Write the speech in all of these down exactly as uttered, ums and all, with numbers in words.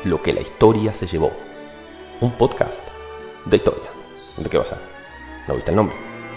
Lo que la historia se llevó. Un podcast de historia. ¿De qué va a ser? ¿No viste el nombre?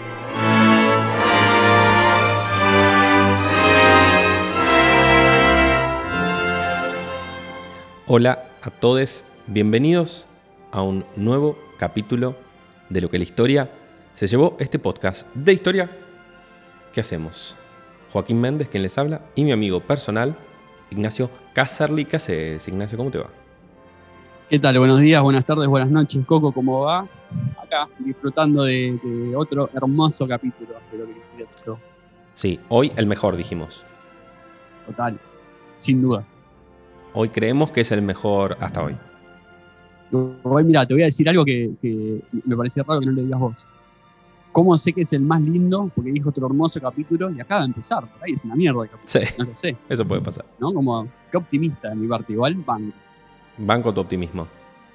Hola a todos, bienvenidos a un nuevo capítulo de Lo que la historia se llevó, este podcast de historia que hacemos Joaquín Méndez, quien les habla, y mi amigo personal, Ignacio Casserly. ¿Qué haces, Ignacio? ¿Cómo te va? ¿Qué tal? Buenos días, buenas tardes, buenas noches. Coco, ¿cómo va? Acá, disfrutando de, de otro hermoso capítulo de Lo que la historia se llevó. Sí, hoy el mejor, dijimos. Total, sin dudas. Hoy creemos que es el mejor hasta hoy. Hoy, mira, te voy a decir algo que, que me parecía raro que no lo digas vos. ¿Cómo sé que es el más lindo? Porque dijo otro hermoso capítulo y acaba de empezar. Por ahí es una mierda de capítulo. Sí, no lo sé. Eso puede pasar. ¿No? Como, qué optimista de mi parte. Igual, banco. Banco tu optimismo.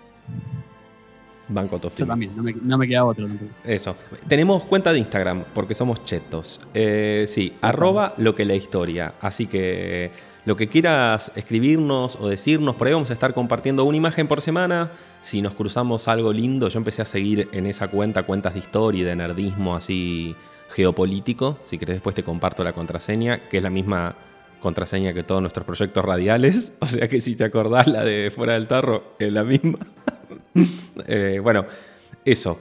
Banco tu optimismo. Yo también, no me, no me queda otro. No. Eso. Tenemos cuenta de Instagram porque somos chetos. Eh, sí, arroba lo que la historia. Así que lo que quieras escribirnos o decirnos, por ahí vamos a estar compartiendo una imagen por semana. Si nos cruzamos algo lindo, yo empecé a seguir en esa cuenta cuentas de historia y de nerdismo así geopolítico. Si querés después te comparto la contraseña, que es la misma contraseña que todos nuestros proyectos radiales. O sea que si te acordás la de Fuera del Tarro, es la misma. eh, bueno, eso.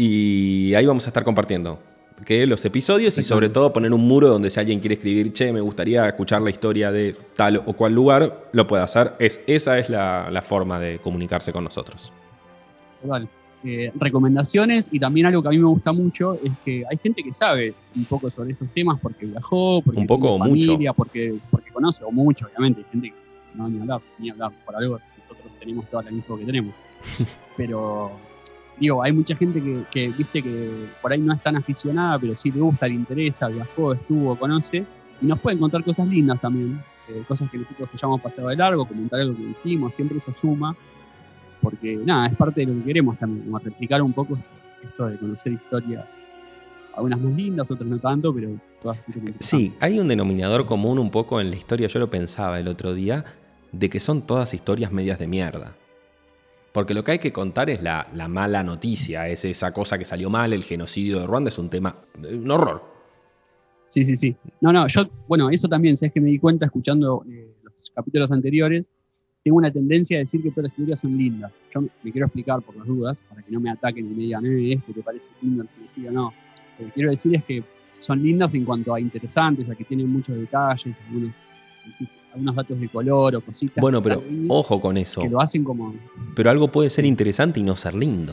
Y ahí vamos a estar compartiendo que los episodios y sobre todo poner un muro donde si alguien quiere escribir, che, me gustaría escuchar la historia de tal o cual lugar, lo puede hacer. Es, esa es la, la forma de comunicarse con nosotros. Total. Eh, recomendaciones, y también algo que a mí me gusta mucho es que hay gente que sabe un poco sobre estos temas porque viajó, porque un poco tiene o familia, mucho. Porque, porque conoce, o mucho, obviamente. Hay gente que no, ni hablar, ni hablar, por algo nosotros tenemos toda la info que tenemos. Pero digo, hay mucha gente que, que, viste, que por ahí no es tan aficionada, pero sí le gusta, le interesa, viajó, estuvo, conoce, y nos pueden contar cosas lindas también, eh, cosas que nosotros hayamos pasado de largo, comentar algo que dijimos, siempre eso suma, porque nada, es parte de lo que queremos también, como replicar un poco esto de conocer historia, algunas más lindas, otras no tanto, pero todas súper interesantes. Sí, hay un denominador común un poco en la historia, yo lo pensaba el otro día, de que son todas historias medias de mierda. Porque lo que hay que contar es la, la mala noticia, es esa cosa que salió mal, el genocidio de Ruanda es un tema, un horror. Sí, sí, sí. No, no, yo, bueno, eso también, sabes que me di cuenta escuchando eh, los capítulos anteriores, tengo una tendencia a decir que todas las historias son lindas. Yo me quiero explicar por las dudas, para que no me ataquen y me digan, eh, esto te parece lindo el genocidio, no. Lo que quiero decir es que son lindas en cuanto a interesantes, a que tienen muchos detalles, algunos, algunos datos de color o cositas. Bueno, pero ojo con eso. Que lo hacen como... Pero algo puede ser interesante y no ser lindo.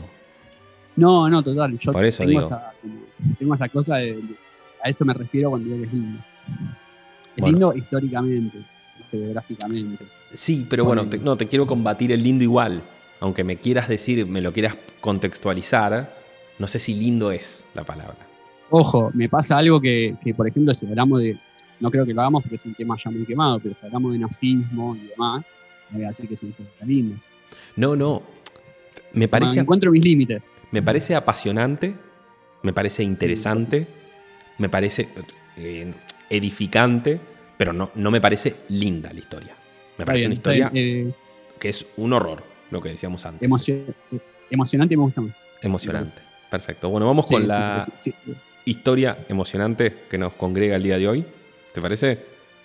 No, no, total. Yo por eso tengo, digo. Esa, como, tengo esa cosa de, de... A eso me refiero cuando digo que es lindo. Es bueno. lindo históricamente, geográficamente. Sí, pero bueno, te, no, te quiero combatir el lindo igual. Aunque me quieras decir, me lo quieras contextualizar, no sé si lindo es la palabra. Ojo, me pasa algo que, que, por ejemplo, si hablamos de... No creo que lo hagamos porque es un tema ya muy quemado, pero si hablamos de nazismo y demás, me voy a decir que es una historia linda. No, no. Me parece... No, encuentro mis límites. Me parece apasionante, me parece interesante, sí, me parece eh, edificante, pero no, no me parece linda la historia. Me parece bien, una historia bien, eh, que es un horror, lo que decíamos antes. Emocio- emocionante me gusta más. Emocionante, perfecto. Bueno, vamos sí, con sí, la sí, sí. historia emocionante que nos congrega el día de hoy. ¿Te parece?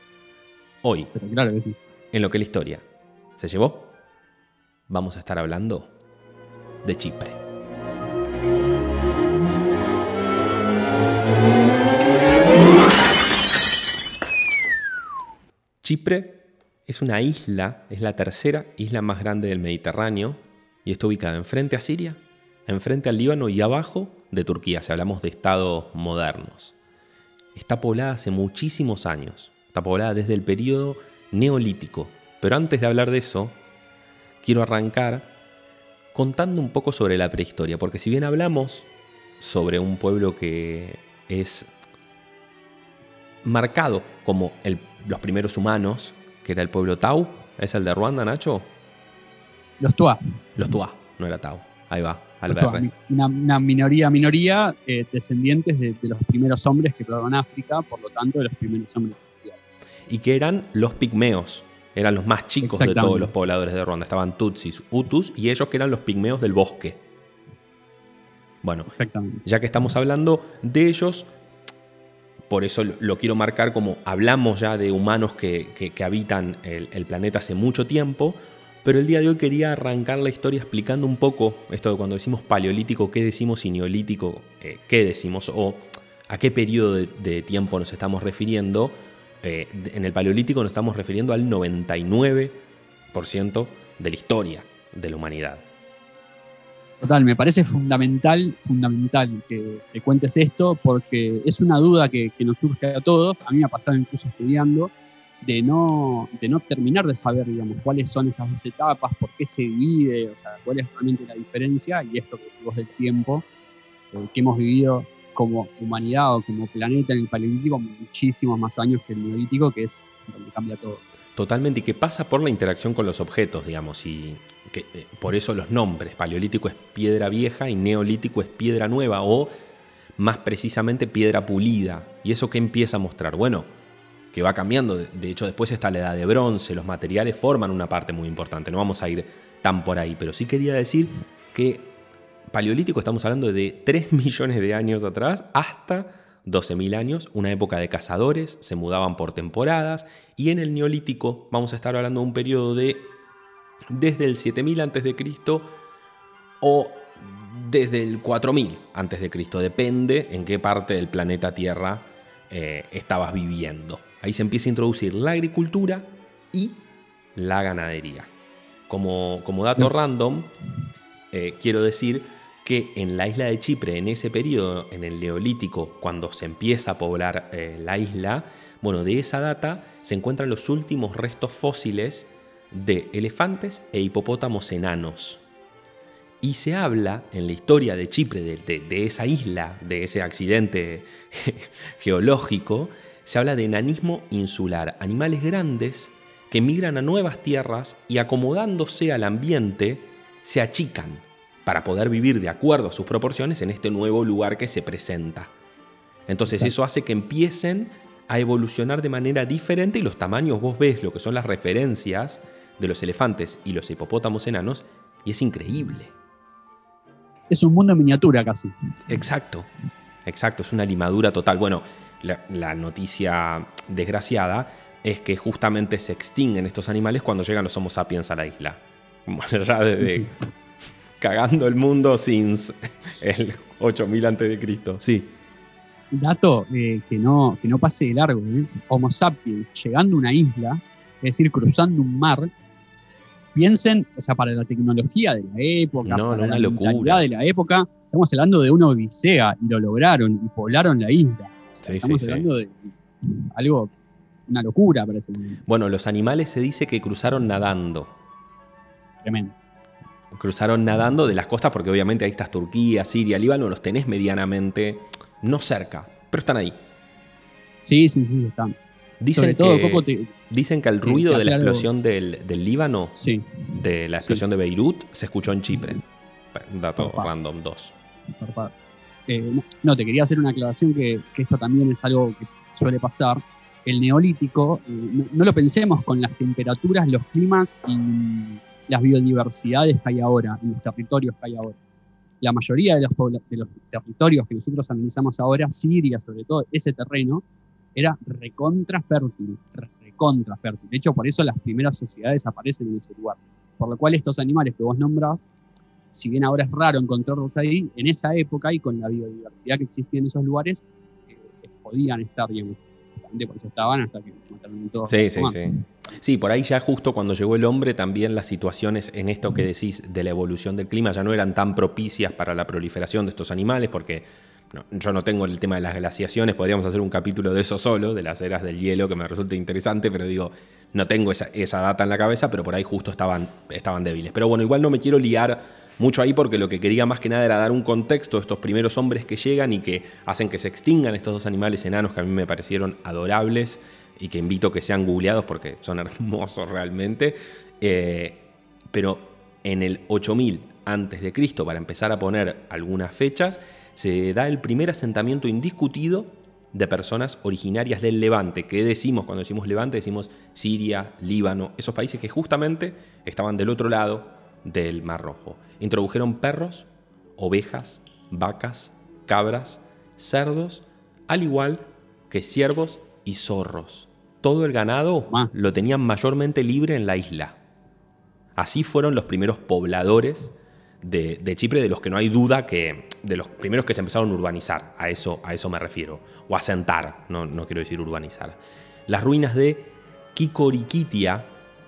Hoy, pero claro que sí. En lo que la historia se llevó, vamos a estar hablando de Chipre. Chipre es una isla, es la tercera isla más grande del Mediterráneo y está ubicada enfrente a Siria, enfrente al Líbano y abajo de Turquía, si hablamos de estados modernos. Está poblada hace muchísimos años, está poblada desde el periodo neolítico, pero antes de hablar de eso, quiero arrancar contando un poco sobre la prehistoria, porque si bien hablamos sobre un pueblo que es marcado como el, los primeros humanos, que era el pueblo Tau, ¿es el de Ruanda, Nacho? Los Tuá. Los Tuá, no era Tau, ahí va, al Tuá, verde. Una, una minoría, minoría, eh, descendientes de, de los primeros hombres que probaron África, por lo tanto de los primeros hombres. Y que eran los pigmeos. Eran los más chicos de todos los pobladores de Ruanda. Estaban Tutsis, Hutus y ellos que eran los pigmeos del bosque. Bueno, ya que estamos hablando de ellos, por eso lo, lo quiero marcar como hablamos ya de humanos que, que, que habitan el, el planeta hace mucho tiempo, pero el día de hoy quería arrancar la historia explicando un poco esto de cuando decimos paleolítico, qué decimos, y neolítico, eh, qué decimos, o a qué periodo de, de tiempo nos estamos refiriendo. Eh, en el paleolítico nos estamos refiriendo al noventa y nueve por ciento de la historia de la humanidad. Total, me parece fundamental, fundamental que, que cuentes esto, porque es una duda que, que nos surge a todos. A mí me ha pasado incluso estudiando, de no, de no terminar de saber, digamos, cuáles son esas dos etapas, por qué se divide, o sea, cuál es realmente la diferencia, y esto que decís vos del tiempo, eh, que hemos vivido como humanidad o como planeta en el paleolítico muchísimos más años que el neolítico, que es donde cambia todo. Totalmente, y que pasa por la interacción con los objetos, digamos, y que, eh, por eso los nombres. Paleolítico es piedra vieja y neolítico es piedra nueva, o más precisamente piedra pulida. ¿Y eso qué empieza a mostrar? Bueno, que va cambiando. De hecho, después está la edad de bronce, los materiales forman una parte muy importante. No vamos a ir tan por ahí, pero sí quería decir que paleolítico estamos hablando de tres millones de años atrás hasta doce mil años, una época de cazadores, se mudaban por temporadas, y en el neolítico vamos a estar hablando de un periodo de desde el siete mil antes de Cristo o desde el cuatro mil antes de Cristo, depende en qué parte del planeta Tierra eh, estabas viviendo. Ahí se empieza a introducir la agricultura y la ganadería. Como, como dato random, eh, quiero decir que en la isla de Chipre, en ese periodo, en el Neolítico, cuando se empieza a poblar eh, la isla, bueno, de esa data se encuentran los últimos restos fósiles de elefantes e hipopótamos enanos. Y se habla en la historia de Chipre, de, de, de esa isla, de ese accidente geológico, se habla de enanismo insular, animales grandes que migran a nuevas tierras y, acomodándose al ambiente, se achican para poder vivir de acuerdo a sus proporciones en este nuevo lugar que se presenta. Entonces Exacto. Eso hace que empiecen a evolucionar de manera diferente, y los tamaños, vos ves lo que son las referencias de los elefantes y los hipopótamos enanos, y es increíble. Es un mundo en miniatura casi. Exacto, exacto, es una limadura total. Bueno, la, la noticia desgraciada es que justamente se extinguen estos animales cuando llegan los Homo sapiens a la isla. Bueno, ya desde... Sí. Cagando el mundo since el ocho mil antes de Cristo, sí. Dato eh, que, no, que no pase de largo, ¿eh? Homo sapiens llegando a una isla, es decir, cruzando un mar, piensen, o sea, para la tecnología de la época, no, para no, la una locura de la época, estamos hablando de una odisea, y lo lograron, y poblaron la isla. O sea, sí, estamos sí, hablando sí. de algo, una locura para ese momento. Bueno, los animales se dice que cruzaron nadando. Tremendo. Cruzaron nadando de las costas, porque obviamente ahí estás Turquía, Siria, Líbano, los tenés medianamente, no cerca, pero están ahí. Sí, sí, sí, están. Dicen, Sobre todo, que, Coco, te, dicen que el ruido te de la aclaro, explosión del, del Líbano, sí, de la explosión sí. de Beirut, se escuchó en Chipre. Dato Zarpado. random dos. Zarpado. Eh, no, te quería hacer una aclaración que, que esto también es algo que suele pasar. El neolítico, eh, no, no lo pensemos con las temperaturas, los climas y las biodiversidades que hay ahora, en los territorios que hay ahora. La mayoría de los, de los territorios que nosotros analizamos ahora, Siria sobre todo, ese terreno, era recontra fértil, recontra fértil. De hecho, por eso las primeras sociedades aparecen en ese lugar. Por lo cual estos animales que vos nombrás, si bien ahora es raro encontrarlos ahí, en esa época y con la biodiversidad que existía en esos lugares, eh, podían estar, digamos, por eso estaban hasta que mataron todos. Sí, sí, sí. Sí, por ahí ya justo cuando llegó el hombre, también las situaciones en esto que decís de la evolución del clima ya no eran tan propicias para la proliferación de estos animales, porque no, yo no tengo el tema de las glaciaciones, podríamos hacer un capítulo de eso solo, de las eras del hielo, que me resulta interesante, pero digo, no tengo esa, esa data en la cabeza, pero por ahí justo estaban, estaban débiles. Pero bueno, igual no me quiero liar mucho ahí, porque lo que quería más que nada era dar un contexto a estos primeros hombres que llegan y que hacen que se extingan estos dos animales enanos que a mí me parecieron adorables y que invito a que sean googleados porque son hermosos realmente. Eh, pero en el ocho mil antes de Cristo, para empezar a poner algunas fechas, se da el primer asentamiento indiscutido de personas originarias del Levante. ¿Qué decimos cuando decimos Levante? Decimos Siria, Líbano, esos países que justamente estaban del otro lado del Mar Rojo. Introdujeron perros, ovejas, vacas, cabras, cerdos, al igual que ciervos y zorros. Todo el ganado Ah. lo tenían mayormente libre en la isla. Así fueron los primeros pobladores de, de Chipre, de los que no hay duda que de los primeros que se empezaron a urbanizar, a eso, a eso me refiero, o a asentar, no, no quiero decir urbanizar. Las ruinas de Kikorikitia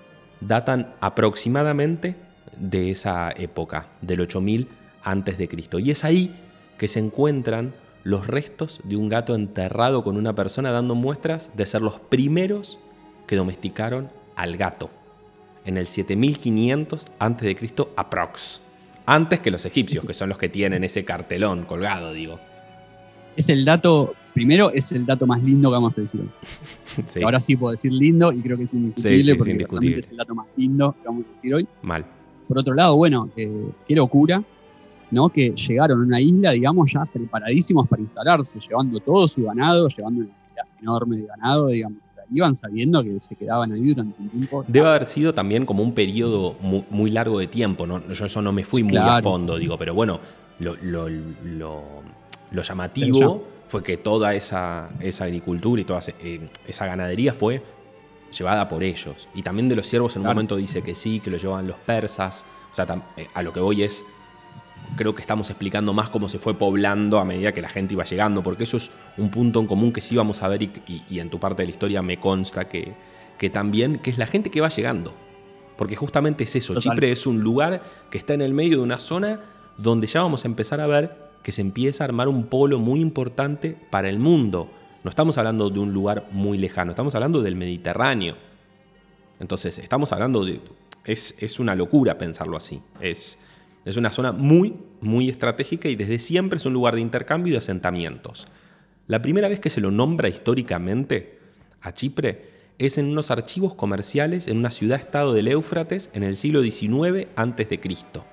datan aproximadamente de esa época, del ocho mil antes de Cristo, y es ahí que se encuentran los restos de un gato enterrado con una persona, dando muestras de ser los primeros que domesticaron al gato, en el siete mil quinientos antes de Cristo aprox. Antes que los egipcios, que son los que tienen ese cartelón colgado, digo. Es el dato, primero es el dato más lindo que vamos a decir hoy. Sí. Ahora sí puedo decir lindo y creo que es indiscutible, Sí, sí, porque es indiscutible. realmente es el dato más lindo que vamos a decir hoy. Mal. Por otro lado, bueno, eh, qué locura, ¿no? Que llegaron a una isla, digamos, ya preparadísimos para instalarse, llevando todo su ganado, llevando una cantidad enorme de ganado, digamos. Iban sabiendo que se quedaban ahí durante un tiempo. Debe haber sido también como un periodo muy, muy largo de tiempo, ¿no? Yo eso no me fui muy Claro. a fondo, digo, pero bueno, lo, lo, lo, lo llamativo fue que toda esa, esa agricultura y toda eh, esa ganadería fue llevada por ellos. Y también de los ciervos en un Claro. momento dice que sí, que lo llevaban los persas. O sea, tam- eh, a lo que voy es, creo que estamos explicando más cómo se fue poblando a medida que la gente iba llegando, porque eso es un punto en común que sí vamos a ver y, y, y en tu parte de la historia me consta que, que también, que es la gente que va llegando. Porque justamente es eso, Total. Chipre es un lugar que está en el medio de una zona donde ya vamos a empezar a ver que se empieza a armar un polo muy importante para el mundo. No estamos hablando de un lugar muy lejano, estamos hablando del Mediterráneo. Entonces, estamos hablando de... Es, es una locura pensarlo así. Es... Es una zona muy, muy estratégica y desde siempre es un lugar de intercambio y de asentamientos. La primera vez que se lo nombra históricamente a Chipre es en unos archivos comerciales en una ciudad-estado del Éufrates en el siglo diecinueve antes de Cristo.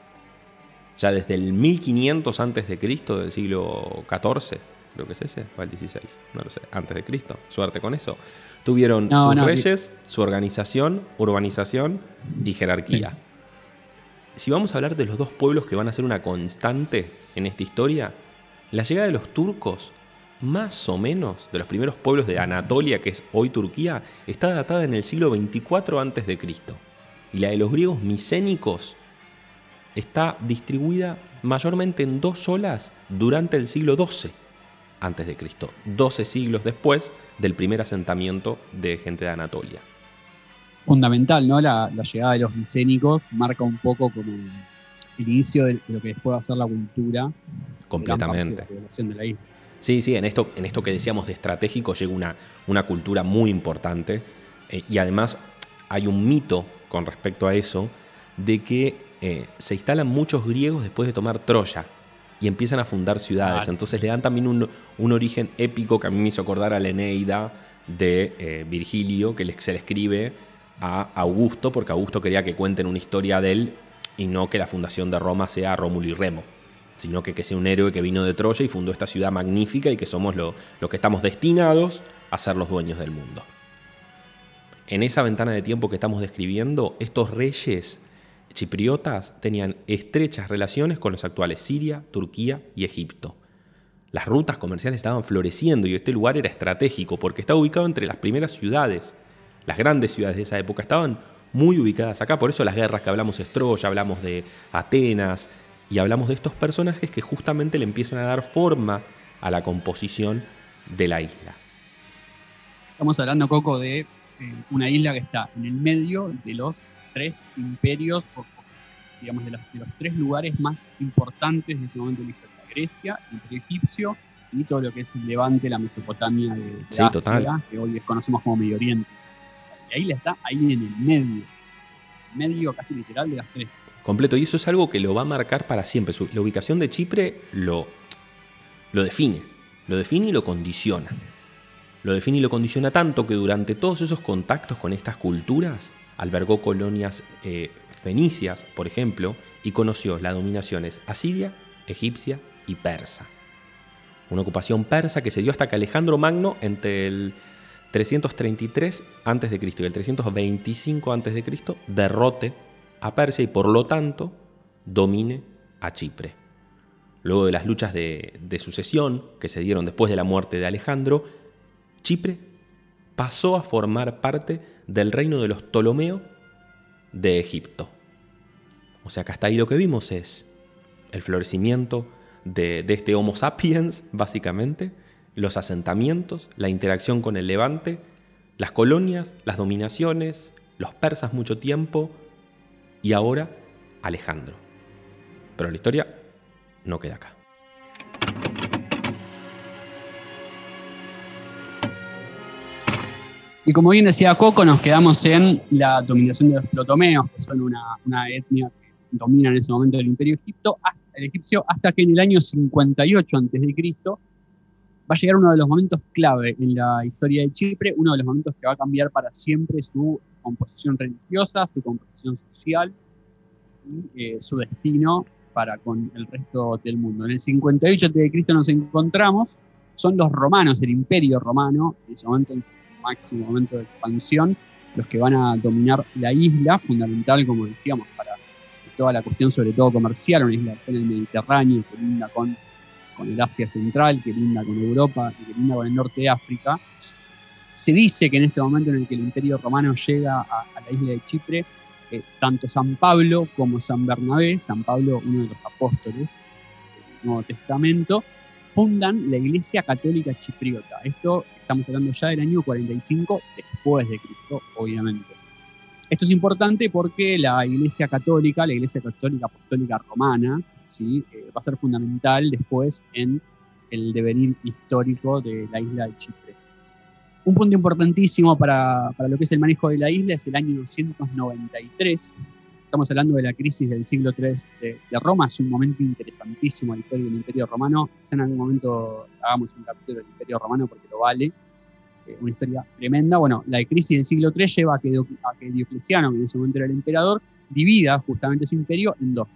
Ya desde el mil quinientos antes de Cristo, del siglo catorce, creo que es ese, o el dieciséis, no lo sé, antes de Cristo, suerte con eso. Tuvieron No, sus no, reyes, su organización, urbanización y jerarquía. Sí. Si vamos a hablar de los dos pueblos que van a ser una constante en esta historia, la llegada de los turcos, más o menos, de los primeros pueblos de Anatolia, que es hoy Turquía, está datada en el siglo veinticuatro antes de Cristo. Y la de los griegos micénicos está distribuida mayormente en dos olas durante el siglo doce antes de Cristo, doce siglos después del primer asentamiento de gente de Anatolia. Fundamental, ¿no? La, la llegada de los micénicos marca un poco como el inicio de, de lo que después va a ser la cultura. Completamente. De la población de la isla. Sí, sí, en esto, en esto que decíamos de estratégico llega una, una cultura muy importante eh, y además hay un mito con respecto a eso de que eh, se instalan muchos griegos después de tomar Troya y empiezan a fundar ciudades. Claro. Entonces le dan también un, un origen épico que a mí me hizo acordar a la Eneida de eh, Virgilio, que le, se le escribe a Augusto, porque Augusto quería que cuenten una historia de él y no que la fundación de Roma sea Rómulo y Remo, sino que, que sea un héroe que vino de Troya y fundó esta ciudad magnífica y que somos lo, lo que estamos destinados a ser los dueños del mundo. En esa ventana de tiempo que estamos describiendo, estos reyes chipriotas tenían estrechas relaciones con los actuales Siria, Turquía y Egipto. Las rutas comerciales estaban floreciendo y este lugar era estratégico porque estaba ubicado entre las primeras ciudades. Las grandes ciudades de esa época estaban muy ubicadas acá, por eso las guerras que hablamos es Troya, hablamos de Atenas y hablamos de estos personajes que justamente le empiezan a dar forma a la composición de la isla. Estamos hablando, Coco, de eh, una isla que está en el medio de los tres imperios, o, o, digamos, de los, de los tres lugares más importantes de ese momento de la historia. Grecia, el imperio egipcio y todo lo que es el Levante, la Mesopotamia de, de Sí, Asia, total. que hoy conocemos como Medio Oriente. O sea, la isla está ahí en el medio, medio casi literal de las tres. Completo, y eso es algo que lo va a marcar para siempre. Su- La ubicación de Chipre lo, lo define, lo define y lo condiciona. Lo define y lo condiciona tanto que durante todos esos contactos con estas culturas albergó colonias eh, fenicias, por ejemplo, y conoció las dominaciones asiria, egipcia y persa. Una ocupación persa que se dio hasta que Alejandro Magno, entre el trescientos treinta y tres antes de Cristo y el trescientos veinticinco antes de Cristo, derrote a Persia y por lo tanto domine a Chipre. Luego de las luchas de, de sucesión que se dieron después de la muerte de Alejandro, Chipre pasó a formar parte del reino de los Ptolomeos de Egipto. O sea que hasta ahí lo que vimos es el florecimiento de, de este Homo sapiens, básicamente, los asentamientos, la interacción con el Levante, las colonias, las dominaciones, los persas mucho tiempo y ahora Alejandro. Pero la historia no queda acá. Y como bien decía Coco, nos quedamos en la dominación de los ptolemeos, que son una, una etnia que domina en ese momento el imperio egipto, hasta, el egipcio, hasta que en el año cincuenta y ocho antes de Cristo va a llegar uno de los momentos clave en la historia de Chipre, uno de los momentos que va a cambiar para siempre su composición religiosa, su composición social y eh, su destino para con el resto del mundo. En el cincuenta y ocho antes de Cristo nos encontramos, son los romanos, el imperio romano, en ese momento, en su máximo momento de expansión, los que van a dominar la isla, fundamental, como decíamos, para toda la cuestión, sobre todo comercial, una isla en el Mediterráneo, que linda con, con el Asia Central, que linda con Europa y que linda con el norte de África. Se dice que en este momento en el que el imperio romano llega a, a la isla de Chipre, eh, tanto San Pablo como San Bernabé, San Pablo, uno de los apóstoles del Nuevo Testamento, fundan la Iglesia Católica Chipriota. Esto estamos hablando ya del año cuarenta y cinco después de Cristo, obviamente. Esto es importante porque la Iglesia Católica, la Iglesia Católica Apostólica Romana, ¿sí? eh, va a ser fundamental después en el devenir histórico de la isla de Chipre. Un punto importantísimo para, para lo que es el manejo de la isla es el año doscientos noventa y tres. Estamos hablando de la crisis del siglo tercero de, de Roma, es un momento interesantísimo en la historia del Imperio Romano. Quizá en algún momento hagamos un capítulo del Imperio Romano porque lo vale. Eh, una historia tremenda. Bueno, la crisis del siglo tercero lleva a que, a que Diocleciano, que en ese momento era el emperador, divida justamente su imperio en dos.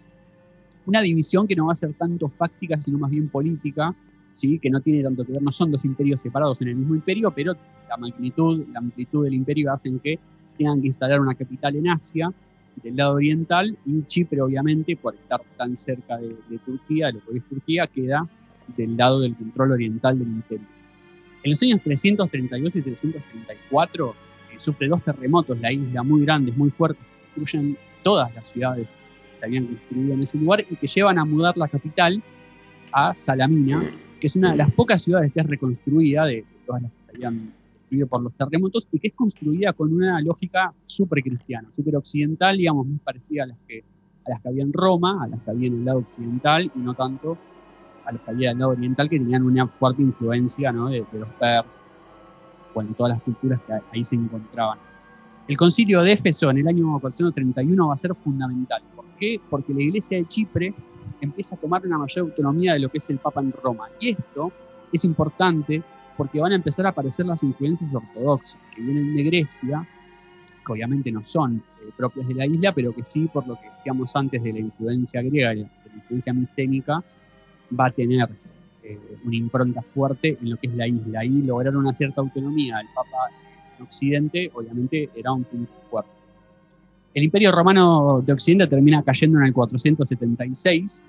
Una división que no va a ser tanto fáctica, sino más bien política, ¿sí? Que no tiene tanto que ver, no son dos imperios separados en el mismo imperio, pero la magnitud, la amplitud del imperio hacen que tengan que instalar una capital en Asia, del lado oriental, y Chipre, obviamente, por estar tan cerca de, de Turquía, de lo que es Turquía, queda del lado del control oriental del imperio. En los años trescientos treinta y dos y trescientos treinta y cuatro eh, sufre dos terremotos, la isla muy grandes, muy fuertes, que destruyen todas las ciudades que se habían construido en ese lugar y que llevan a mudar la capital a Salamina, que es una de las pocas ciudades que es reconstruida de, de todas las que se habían destruido por los terremotos y que es construida con una lógica súper cristiana, súper occidental, digamos, muy parecida a las, que, a las que había en Roma, a las que había en el lado occidental y no tanto a los que había del lado oriental, que tenían una fuerte influencia, ¿no? de, de los persas, bueno, todas las culturas que ahí se encontraban. El concilio de Éfeso en el año cuatrocientos treinta y uno va a ser fundamental. ¿Por qué? Porque la iglesia de Chipre empieza a tomar una mayor autonomía de lo que es el Papa en Roma. Y esto es importante porque van a empezar a aparecer las influencias ortodoxas que vienen de Grecia, que obviamente no son eh, propias de la isla, pero que sí, por lo que decíamos antes de la influencia griega, de la influencia micénica, va a tener eh, una impronta fuerte en lo que es la isla. Y lograr una cierta autonomía del Papa en Occidente, obviamente, era un punto fuerte. El Imperio Romano de Occidente termina cayendo en el cuatrocientos setenta y seis.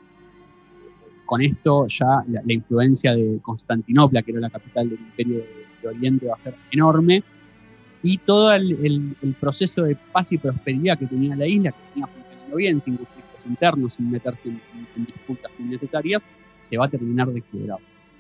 Con esto ya la, la influencia de Constantinopla, que era la capital del Imperio de, de Oriente, va a ser enorme. Y todo el, el, el proceso de paz y prosperidad que tenía la isla, que venía funcionando bien, sin conflictos internos, sin meterse en, en, en disputas innecesarias, se va a terminar de quebrar.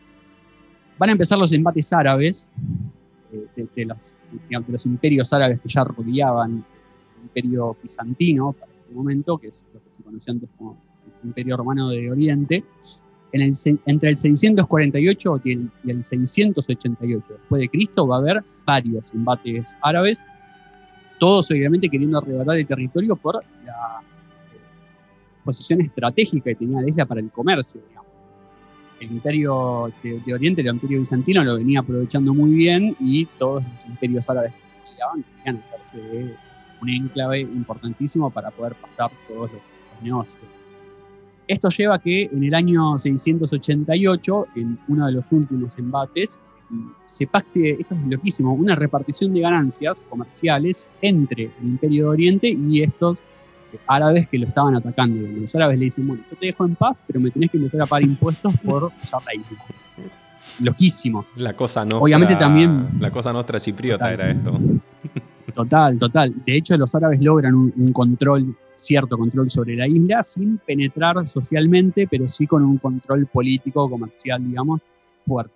Van a empezar los embates árabes, eh, de, de, los, digamos, de los imperios árabes que ya rodeaban el imperio bizantino para este momento, que es lo que se conocía antes como el Imperio Romano de Oriente. En el, entre el seiscientos cuarenta y ocho y el, y el seiscientos ochenta y ocho después de Cristo va a haber varios embates árabes, todos obviamente queriendo arrebatar el territorio por la eh, posición estratégica que tenía la isla para el comercio, digamos. El imperio de, de Oriente, el imperio bizantino, lo venía aprovechando muy bien y todos los imperios árabes que llegaban querían hacerse de un enclave importantísimo para poder pasar todos los, los negocios. Esto lleva a que en el año seiscientos ochenta y ocho, en uno de los últimos embates, se pacte, esto es loquísimo, una repartición de ganancias comerciales entre el Imperio de Oriente y estos árabes que lo estaban atacando. Los árabes le dicen, bueno, yo te dejo en paz, pero me tenés que empezar a pagar impuestos por usar la isla. Loquísimo. La cosa nostra, obviamente también, la cosa nostra chipriota total, era esto. Total, total. De hecho, los árabes logran un, un control, cierto control sobre la isla, sin penetrar socialmente, pero sí con un control político, comercial, digamos, fuerte.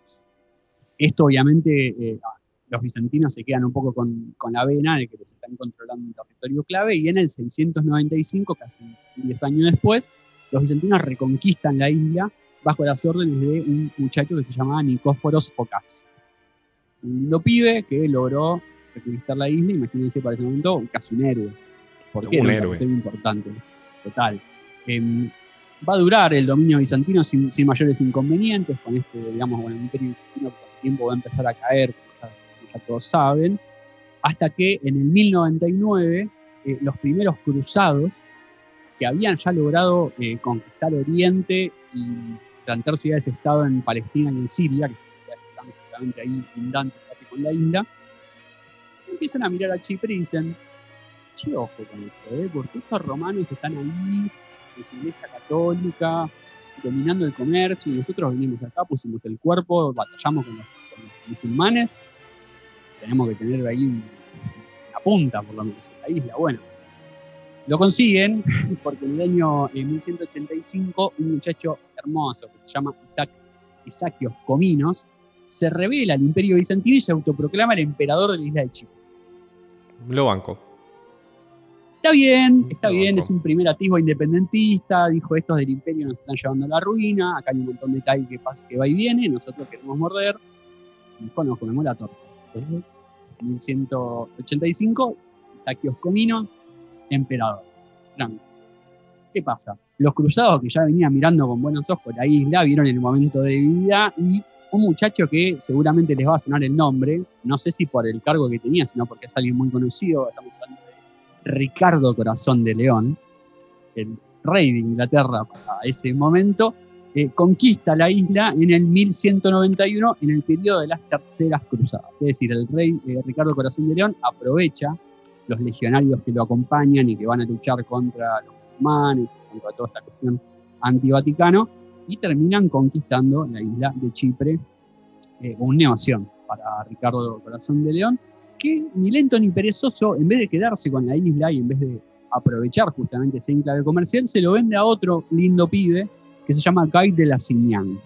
Esto obviamente eh, los bizantinos se quedan un poco con, con la vena de que les están controlando un territorio clave, y en el seiscientos noventa y cinco, casi diez años después, los bizantinos reconquistan la isla bajo las órdenes de un muchacho que se llamaba Nicóforos Focas. Un lindo pibe que logró reconquistar la isla, imagínense para ese momento, casi un héroe. Porque un era un héroe. territorio importante. Total. Eh, Va a durar el dominio bizantino sin, sin mayores inconvenientes, con este, digamos, bueno, el imperio bizantino que con el tiempo va a empezar a caer, como ya, ya todos saben, hasta que en el mil noventa y nueve eh, los primeros cruzados, que habían ya logrado eh, conquistar Oriente y plantar ciudades-estado en Palestina y en Siria, que están justamente ahí lindantes casi con la isla, empiezan a mirar a Chipre y dicen, che, ojo con esto, ¿eh? Porque estos romanos están ahí, la Iglesia Católica, dominando el comercio, y nosotros venimos acá, pusimos el cuerpo, batallamos con los, con los musulmanes, tenemos que tener ahí una punta, por lo menos, en la isla. Bueno, lo consiguen, porque en el año eh, mil ciento ochenta y cinco, un muchacho hermoso que se llama Isaac, Isaquios Cominos, se revela al Imperio Bizantino y se autoproclama el emperador de la isla de Chipre. Lo banco. Está bien, está bien, es un primer atisbo independentista, dijo, estos del imperio nos están llevando a la ruina, acá hay un montón de tal que pasa, que va y viene, nosotros queremos morder, y dijo, nos comemos la torta. Entonces, mil ciento ochenta y cinco, Isaquios Comino, emperador. ¿Qué pasa? Los cruzados que ya venían mirando con buenos ojos la isla, vieron el momento de debilidad, y un muchacho que seguramente les va a sonar el nombre, no sé si por el cargo que tenía, sino porque es alguien muy conocido, estamos hablando Ricardo Corazón de León, el rey de Inglaterra para ese momento, eh, conquista la isla en el mil ciento noventa y uno, en el periodo de las Terceras Cruzadas. Es decir, el rey eh, Ricardo Corazón de León aprovecha los legionarios que lo acompañan y que van a luchar contra los musulmanes, contra toda esta cuestión antivaticano, y terminan conquistando la isla de Chipre, eh, una neoción para Ricardo Corazón de León, que ni lento ni perezoso, en vez de quedarse con la isla y en vez de aprovechar justamente ese enclave comercial, se lo vende a otro lindo pibe que se llama Guy de Lassignan.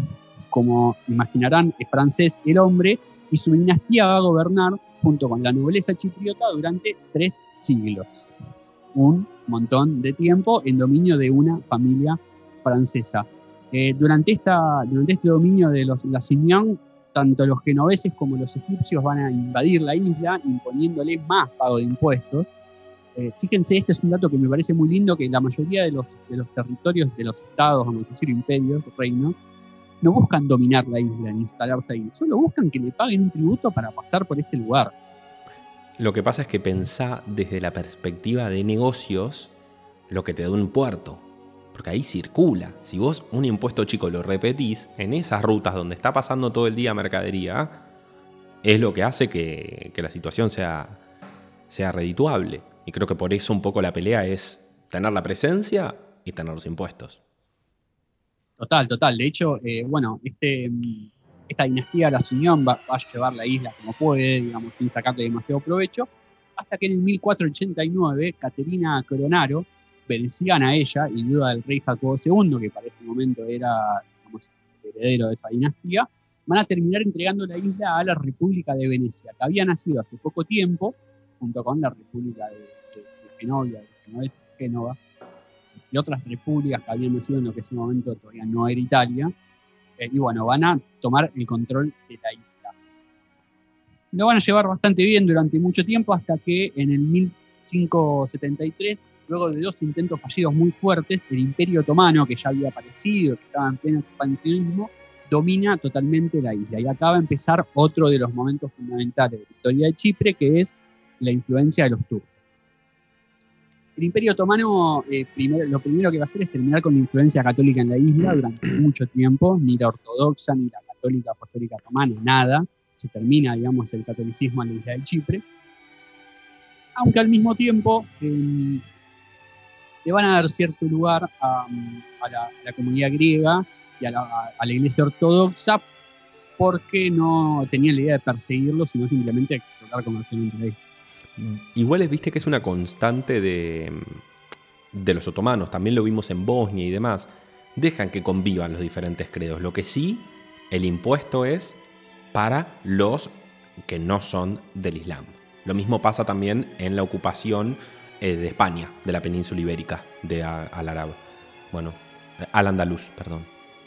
Como imaginarán, es francés el hombre, y su dinastía va a gobernar junto con la nobleza chipriota durante tres siglos. Un montón de tiempo en dominio de una familia francesa. Eh, durante, esta, durante este dominio de los Lassignan, tanto los genoveses como los egipcios van a invadir la isla, imponiéndole más pago de impuestos. Eh, fíjense, este es un dato que me parece muy lindo, que la mayoría de los, de los territorios de los estados, vamos a decir imperios, reinos, no buscan dominar la isla ni instalarse ahí, solo buscan que le paguen un tributo para pasar por ese lugar. Lo que pasa es que pensá desde la perspectiva de negocios lo que te da un puerto. Porque ahí circula. Si vos un impuesto chico lo repetís, en esas rutas donde está pasando todo el día mercadería, es lo que hace que, que la situación sea, sea redituable. Y creo que por eso un poco la pelea es tener la presencia y tener los impuestos. Total, total. De hecho, eh, bueno, este, esta dinastía Lassignan va, va a llevar la isla como puede, digamos, sin sacarle demasiado provecho, hasta que en el mil cuatrocientos ochenta y nueve, Caterina Coronaro, venecían a ella y viuda del rey Jacobo segundo, que para ese momento era, digamos, el heredero de esa dinastía, van a terminar entregando la isla a la República de Venecia, que había nacido hace poco tiempo, junto con la República de, de, de Genovia, de Genovesa, Génova, y otras repúblicas que habían nacido en lo que en ese momento todavía no era Italia, eh, y bueno, van a tomar el control de la isla. Lo van a llevar bastante bien durante mucho tiempo, hasta que en el mil quinientos setenta y tres, luego de dos intentos fallidos muy fuertes, el Imperio Otomano, que ya había aparecido, que estaba en pleno expansionismo, domina totalmente la isla. Y acá va a empezar otro de los momentos fundamentales de la historia de Chipre, que es la influencia de los turcos. el Imperio Otomano, eh, primero, lo primero que va a hacer es terminar con la influencia católica en la isla durante mucho tiempo, ni la ortodoxa, ni la católica apostólica romana, nada. Se termina, digamos, el catolicismo en la isla de Chipre. Aunque al mismo tiempo eh, le van a dar cierto lugar a, a, la, a la comunidad griega y a la, a la iglesia ortodoxa, porque no tenían la idea de perseguirlos, sino simplemente explotar comercialmente la isla. Igual es, viste que es una constante de, de los otomanos, también lo vimos en Bosnia y demás. Dejan que convivan los diferentes credos. Lo que sí, el impuesto es para los que no son del Islam. Lo mismo pasa también en la ocupación eh, de España, de la península ibérica, de a, al árabe. Bueno, al andaluz, perdón.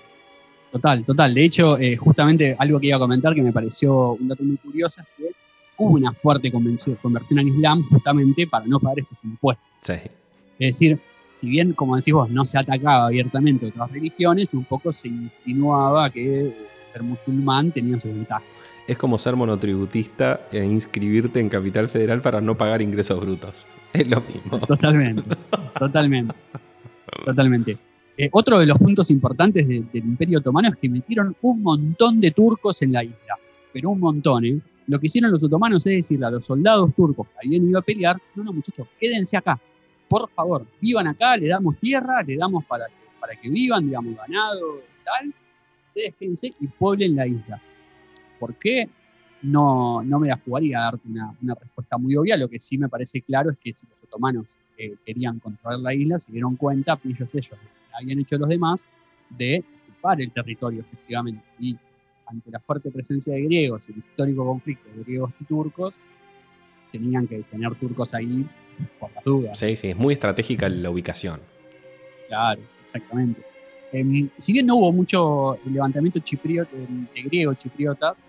Total, total. De hecho, eh, justamente algo que iba a comentar que me pareció un dato muy curioso es que hubo una fuerte conversión al Islam justamente para no pagar estos impuestos. Sí. Es decir, si bien, como decís vos, no se atacaba abiertamente a otras religiones, un poco se insinuaba que ser musulmán tenía su ventaja. Es como ser monotributista e inscribirte en Capital Federal para no pagar ingresos brutos. Es lo mismo. Totalmente, totalmente, totalmente. Eh, otro de los puntos importantes de, del Imperio Otomano es que metieron un montón de turcos en la isla, pero un montón, ¿eh? Lo que hicieron los otomanos es decirle a los soldados turcos que habían ido a pelear, no, no, muchachos, quédense acá, por favor, vivan acá, le damos tierra, le damos para que, para que vivan, digamos, ganado y tal, ustedes quédense y pueblen la isla. ¿Por qué? No, no me la jugaría a darte una, una respuesta muy obvia. Lo que sí me parece claro es que si los otomanos eh, querían controlar la isla, se dieron cuenta, pillos ellos, habían hecho los demás, de ocupar el territorio, efectivamente. Y ante la fuerte presencia de griegos, el histórico conflicto de griegos y turcos, tenían que tener turcos ahí por las dudas. Sí, sí, es muy estratégica la ubicación. Claro, exactamente. Eh, si bien no hubo mucho levantamiento chipriota, de griegos chipriotas,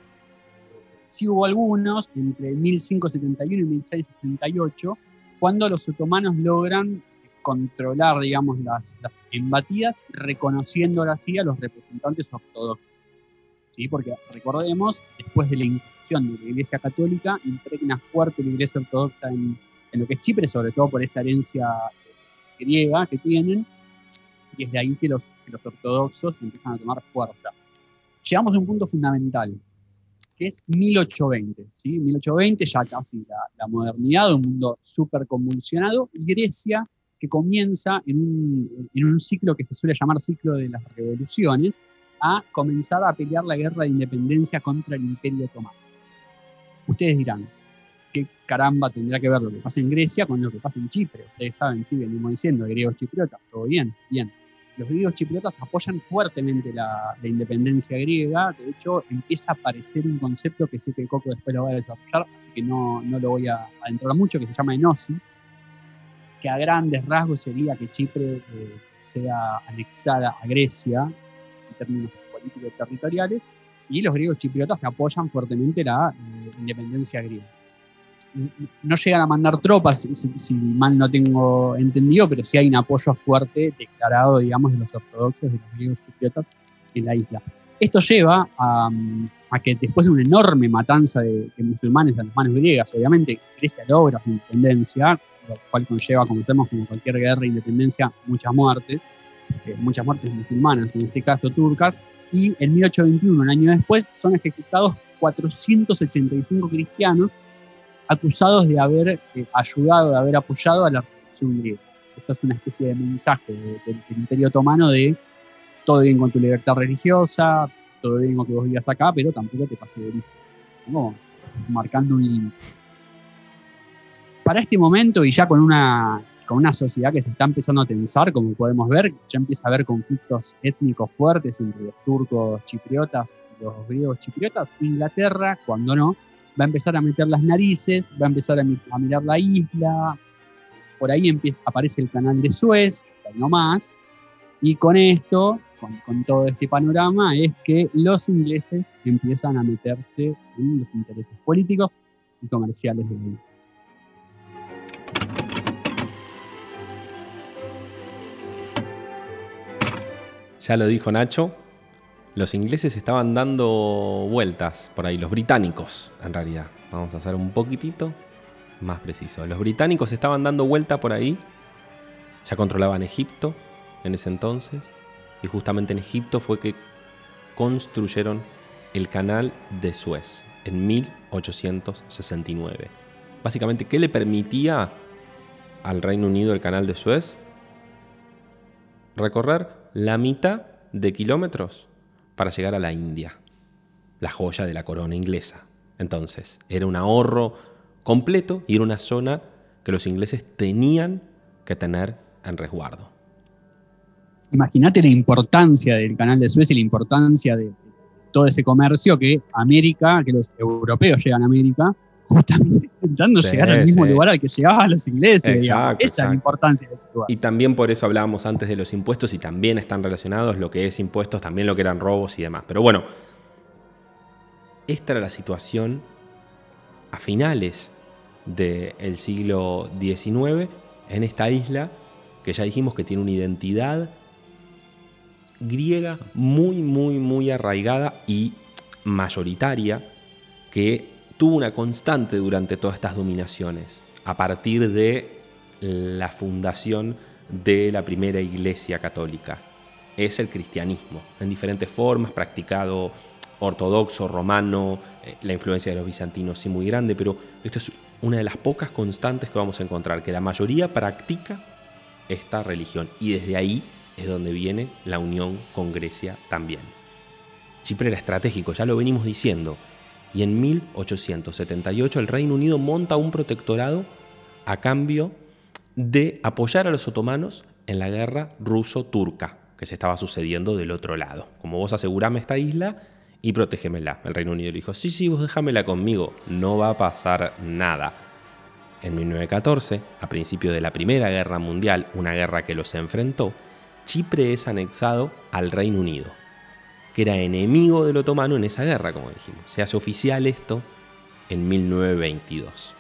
sí hubo algunos entre mil quinientos setenta y uno y mil seiscientos sesenta y ocho, cuando los otomanos logran controlar, digamos, las, las embatidas, reconociendo así a los representantes ortodoxos. ¿Sí? Porque recordemos, después de la incursión de la Iglesia Católica, impregna fuerte la Iglesia Ortodoxa en, en lo que es Chipre, sobre todo por esa herencia griega que tienen, y es de ahí que los, que los ortodoxos empiezan a tomar fuerza. Llegamos a un punto fundamental, que es mil ochocientos veinte, ¿sí? mil ochocientos veinte, ya casi la, la modernidad, un mundo súper convulsionado, y Grecia, que comienza en un, en un ciclo que se suele llamar ciclo de las revoluciones, a comenzar a pelear la guerra de independencia contra el Imperio Otomano. Ustedes dirán, ¿qué caramba tendrá que ver lo que pasa en Grecia con lo que pasa en Chipre? Ustedes saben, sí, venimos diciendo, griegos chipriotas, todo bien, bien. Los griegos chipriotas apoyan fuertemente la, la independencia griega. De hecho, empieza a aparecer un concepto que sé que Coco después lo va a desarrollar, así que no, no lo voy a adentrar mucho, que se llama enosis, que a grandes rasgos sería que Chipre eh, sea anexada a Grecia, en términos políticos territoriales, y los griegos chipriotas apoyan fuertemente la eh, independencia griega. No llegan a mandar tropas, si, si mal no tengo entendido, pero sí hay un apoyo fuerte declarado, digamos, de los ortodoxos, de los griegos chipriotas en la isla. Esto lleva a, a que después de una enorme matanza de, de musulmanes a las manos griegas, obviamente Grecia logra su independencia, lo cual conlleva, como sabemos, como cualquier guerra de independencia, muchas muertes, eh, muchas muertes musulmanas, en este caso turcas, y en mil ochocientos veintiuno, un año después, son ejecutados cuatrocientos ochenta y cinco cristianos acusados de haber eh, ayudado, de haber apoyado a la revolución griega. Esto es una especie de mensaje de, de, del Imperio Otomano de todo bien con tu libertad religiosa, todo bien con que vos vivas acá, pero tampoco te pases de listo. Como marcando un límite. Para este momento, y ya con una, con una sociedad que se está empezando a tensar, como podemos ver, ya empieza a haber conflictos étnicos fuertes entre los turcos chipriotas y los griegos chipriotas, Inglaterra, cuando no, va a empezar a meter las narices, va a empezar a, a mirar la isla, por ahí empieza, aparece el canal de Suez, no más, y con esto, con, con todo este panorama, es que los ingleses empiezan a meterse en los intereses políticos y comerciales de la isla. Ya lo dijo Nacho, los ingleses estaban dando vueltas por ahí, los británicos en realidad. Vamos a hacer un poquitito más preciso. Los británicos estaban dando vuelta por ahí Ya controlaban Egipto en ese entonces, y justamente en Egipto fue que construyeron el canal de Suez en mil ochocientos sesenta y nueve. Básicamente, ¿qué le permitía al Reino Unido el canal de Suez? Recorrer la mitad de kilómetros para llegar a la India, la joya de la corona inglesa. Entonces, era un ahorro completo y era una zona que los ingleses tenían que tener en resguardo. Imagínate la importancia del canal de Suez y la importancia de todo ese comercio que América, que los europeos llegan a América, justamente intentando Sí, llegar al mismo sí. lugar al que llegaban los ingleses. Exacto, digamos. Esa es exacto. la importancia de ese lugar. Y también por eso hablábamos antes de los impuestos y también están relacionados lo que es impuestos, también lo que eran robos y demás. Pero bueno, esta era la situación a finales del siglo diecinueve en esta isla que ya dijimos que tiene una identidad griega muy, muy, muy arraigada y mayoritaria, que tuvo una constante durante todas estas dominaciones, a partir de la fundación de la primera iglesia católica. Es el cristianismo, en diferentes formas, practicado ortodoxo, romano, eh, la influencia de los bizantinos sí muy grande, pero esto es una de las pocas constantes que vamos a encontrar, que la mayoría practica esta religión, y desde ahí es donde viene la unión con Grecia también. Chipre era estratégico, ya lo venimos diciendo, y en mil ochocientos setenta y ocho el Reino Unido monta un protectorado a cambio de apoyar a los otomanos en la guerra ruso-turca que se estaba sucediendo del otro lado. Como vos asegurame esta isla y protégemela. El Reino Unido le dijo, sí, sí, vos déjamela conmigo, no va a pasar nada. En mil novecientos catorce, a principio de la Primera Guerra Mundial, una guerra que los enfrentó, Chipre es anexado al Reino Unido, que era enemigo del otomano en esa guerra, como dijimos. Se hace oficial esto en mil novecientos veintidós.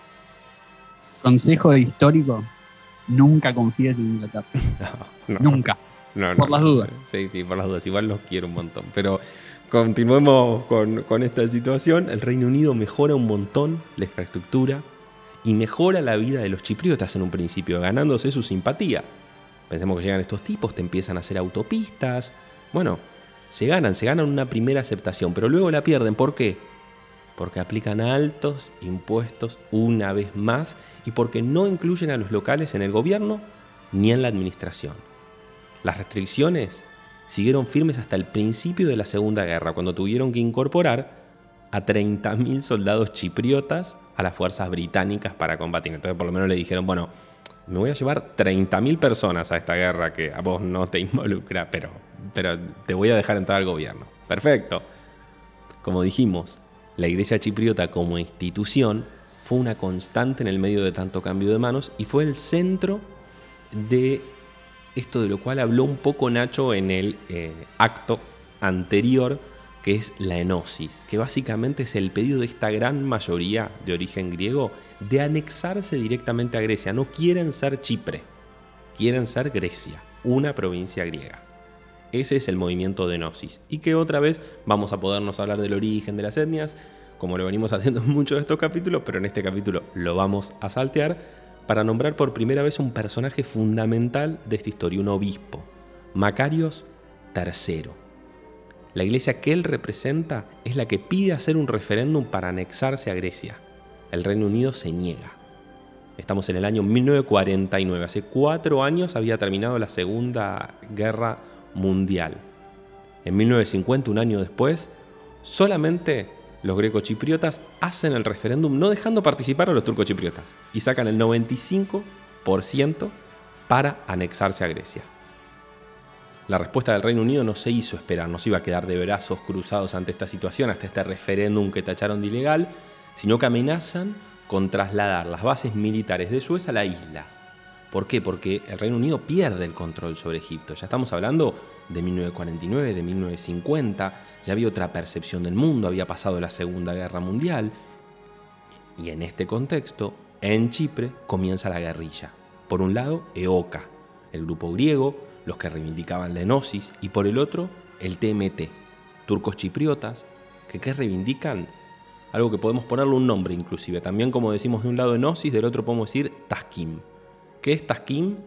Consejo histórico, nunca confíes en Inglaterra. No, no, Nunca. no, Por no, las no. dudas. Sí, sí, por las dudas. Igual los quiero un montón. Pero continuemos con, con esta situación. El Reino Unido mejora un montón la infraestructura y mejora la vida de los chipriotas en un principio, ganándose su simpatía. Pensemos que llegan estos tipos, te empiezan a hacer autopistas. Bueno, se ganan, se ganan una primera aceptación, pero luego la pierden. ¿Por qué? Porque aplican altos impuestos una vez más y porque no incluyen a los locales en el gobierno ni en la administración. Las restricciones siguieron firmes hasta el principio de la Segunda Guerra, cuando tuvieron que incorporar a treinta mil soldados chipriotas a las fuerzas británicas para combatir. Entonces por lo menos le dijeron, bueno, me voy a llevar treinta mil personas a esta guerra que a vos no te involucra, pero, pero te voy a dejar entrar al gobierno. Perfecto. Como dijimos, la iglesia chipriota como institución fue una constante en el medio de tanto cambio de manos y fue el centro de esto de lo cual habló un poco Nacho en el eh, acto anterior, que es la enosis, que básicamente es el pedido de esta gran mayoría de origen griego de anexarse directamente a Grecia. No quieren ser Chipre, quieren ser Grecia, una provincia griega. Ese es el movimiento de enosis. Y que otra vez vamos a podernos hablar del origen de las etnias, como lo venimos haciendo en muchos de estos capítulos, pero en este capítulo lo vamos a saltear para nombrar por primera vez un personaje fundamental de esta historia, un obispo, Macarios tercero. La iglesia que él representa es la que pide hacer un referéndum para anexarse a Grecia. El Reino Unido se niega. Estamos en el año mil novecientos cuarenta y nueve. Hace cuatro años había terminado la Segunda Guerra Mundial. En mil novecientos cincuenta, un año después, solamente los grecochipriotas hacen el referéndum no dejando participar a los turcochipriotas y sacan el noventa y cinco por ciento para anexarse a Grecia. La respuesta del Reino Unido no se hizo esperar, no se iba a quedar de brazos cruzados ante esta situación, hasta este referéndum que tacharon de ilegal, sino que amenazan con trasladar las bases militares de Suez a la isla. ¿Por qué? Porque el Reino Unido pierde el control sobre Egipto. Ya estamos hablando de mil novecientos cuarenta y nueve, de mil novecientos cincuenta, ya había otra percepción del mundo, había pasado la Segunda Guerra Mundial. Y en este contexto, en Chipre comienza la guerrilla. Por un lado, EOKA, el grupo griego, los que reivindicaban la enosis, y por el otro, el T M T, turcos chipriotas, que ¿qué reivindican? Algo que podemos ponerle un nombre inclusive. También, como decimos de un lado enosis, del otro podemos decir Taskim. ¿Qué es Taskim?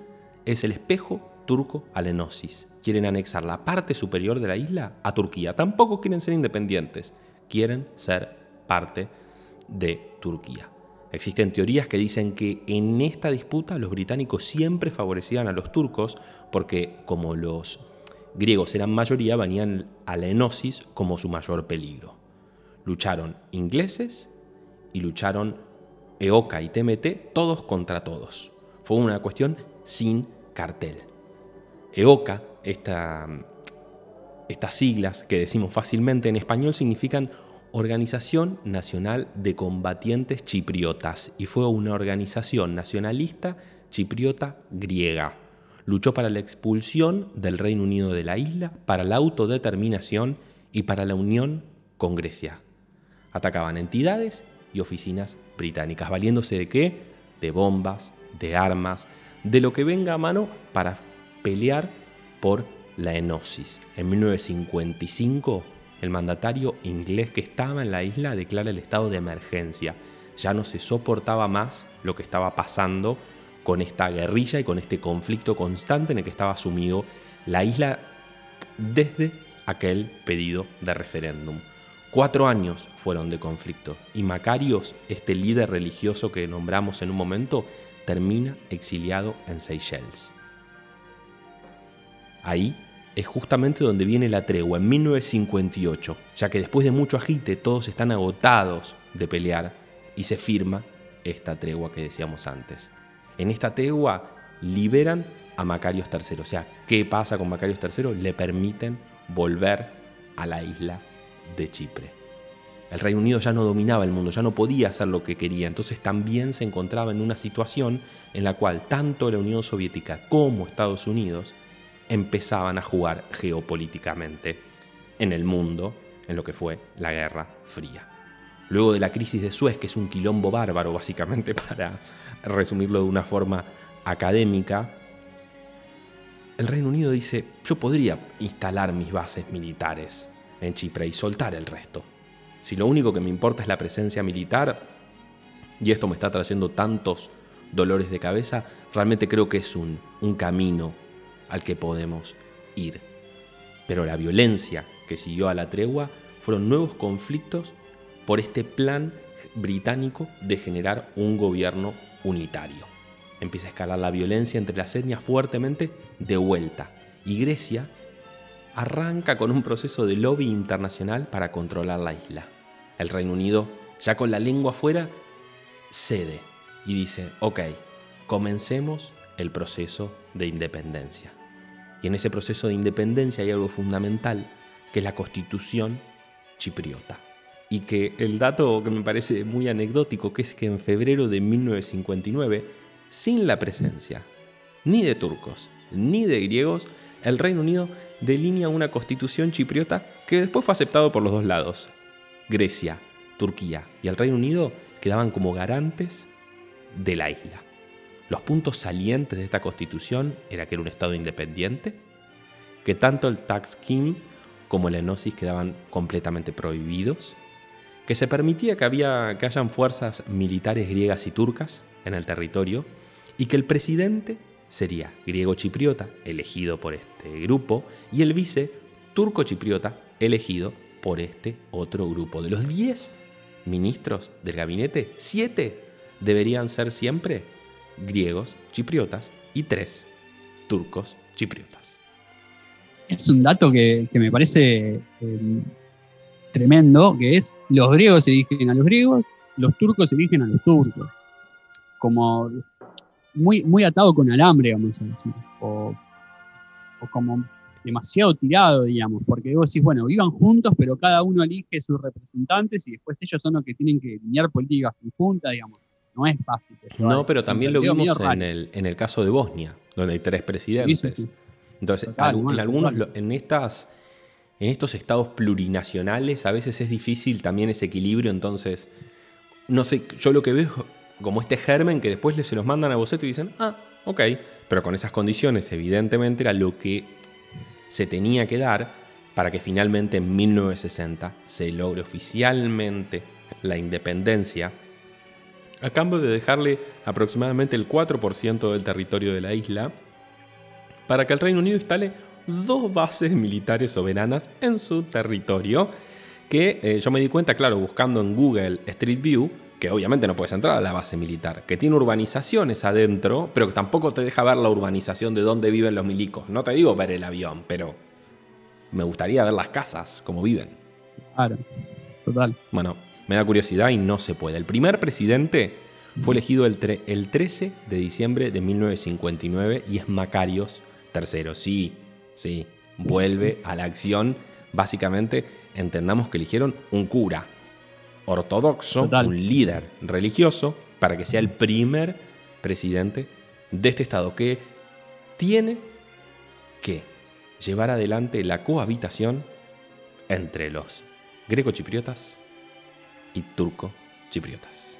es el espejo turco Alenosis. Quieren anexar la parte superior de la isla a Turquía. Tampoco quieren ser independientes, quieren ser parte de Turquía. Existen teorías que dicen que en esta disputa los británicos siempre favorecían a los turcos porque, como los griegos eran mayoría, venían a la Enosis como su mayor peligro. Lucharon ingleses y lucharon Eoka y T M T, todos contra todos. Fue una cuestión sin cartel. Eoka, esta, estas siglas que decimos fácilmente en español, significan Organización Nacional de Combatientes Chipriotas, y fue una organización nacionalista chipriota griega. Luchó para la expulsión del Reino Unido de la isla, para la autodeterminación y para la unión con Grecia. Atacaban entidades y oficinas británicas, valiéndose de qué? De bombas, de armas, de lo que venga a mano para pelear por la Enosis. En mil novecientos cincuenta y cinco, el mandatario inglés que estaba en la isla declara el estado de emergencia. Ya no se soportaba más lo que estaba pasando con esta guerrilla y con este conflicto constante en el que estaba sumido la isla desde aquel pedido de referéndum. Cuatro años fueron de conflicto y Makarios, este líder religioso que nombramos en un momento, termina exiliado en Seychelles. Ahí es justamente donde viene la tregua, en mil novecientos cincuenta y ocho, ya que después de mucho agite todos están agotados de pelear y se firma esta tregua que decíamos antes. En esta tregua liberan a Makarios tercero, o sea, ¿qué pasa con Makarios tercero? Le permiten volver a la isla de Chipre. El Reino Unido ya no dominaba el mundo, ya no podía hacer lo que quería, entonces también se encontraba en una situación en la cual tanto la Unión Soviética como Estados Unidos empezaban a jugar geopolíticamente en el mundo, en lo que fue la Guerra Fría. Luego de la crisis de Suez, que es un quilombo bárbaro, básicamente, para resumirlo de una forma académica, el Reino Unido dice, yo podría instalar mis bases militares en Chipre y soltar el resto. Si lo único que me importa es la presencia militar, y esto me está trayendo tantos dolores de cabeza, realmente creo que es un, un camino al que podemos ir. Pero la violencia que siguió a la tregua fueron nuevos conflictos por este plan británico de generar un gobierno unitario. Empieza a escalar la violencia entre las etnias fuertemente de vuelta, y Grecia arranca con un proceso de lobby internacional para controlar la isla. El Reino Unido, ya con la lengua afuera, cede y dice, ok, comencemos el proceso de independencia. Y en ese proceso de independencia hay algo fundamental, que es la Constitución chipriota. Y que el dato que me parece muy anecdótico, que es que en febrero de mil novecientos cincuenta y nueve, sin la presencia ni de turcos ni de griegos, el Reino Unido delinea una constitución chipriota que después fue aceptado por los dos lados. Grecia, Turquía y el Reino Unido quedaban como garantes de la isla. Los puntos salientes de esta constitución era que era un estado independiente, que tanto el Taksim como la Enosis quedaban completamente prohibidos, que se permitía que, había, que hayan fuerzas militares griegas y turcas en el territorio, y que el presidente sería griego-chipriota, elegido por este grupo, y el vice turco-chipriota, elegido por este otro grupo. De los diez ministros del gabinete, siete deberían ser siempre griegos chipriotas y tres turcos chipriotas. Es un dato que, que me parece eh, tremendo, que es los griegos eligen a los griegos, los turcos eligen a los turcos. Como muy, muy atado con alambre, vamos a decir. O, o como demasiado tirado, digamos, porque vos decís, bueno, vivan juntos, pero cada uno elige sus representantes y después ellos son los que tienen que linear políticas conjuntas, digamos. No es fácil. No, pero también lo vimos en el, en el caso de Bosnia, donde hay tres presidentes. Sí, sí, sí. Entonces, total, en, bueno, algunos, total. en, estas, en estos estados plurinacionales a veces es difícil también ese equilibrio. Entonces, no sé, yo lo que veo como este germen que después se los mandan a boceto y dicen, ah, ok, pero con esas condiciones evidentemente era lo que se tenía que dar para que finalmente en mil novecientos sesenta se logre oficialmente la independencia, a cambio de dejarle aproximadamente el cuatro por ciento del territorio de la isla para que el Reino Unido instale dos bases militares soberanas en su territorio, que eh, yo me di cuenta, claro, buscando en Google Street View, que obviamente no puedes entrar a la base militar, que tiene urbanizaciones adentro, pero que tampoco te deja ver la urbanización de dónde viven los milicos. No te digo ver el avión, pero me gustaría ver las casas, cómo viven. Claro, total. Bueno, me da curiosidad y no se puede. El primer presidente fue elegido el, tre- el trece de diciembre de mil novecientos cincuenta y nueve y es Makarios tercero. Sí, sí, vuelve a la acción. Básicamente, entendamos que eligieron un cura ortodoxo, Total. un líder religioso, para que sea el primer presidente de este estado que tiene que llevar adelante la cohabitación entre los greco-chipriotas y turco-chipriotas.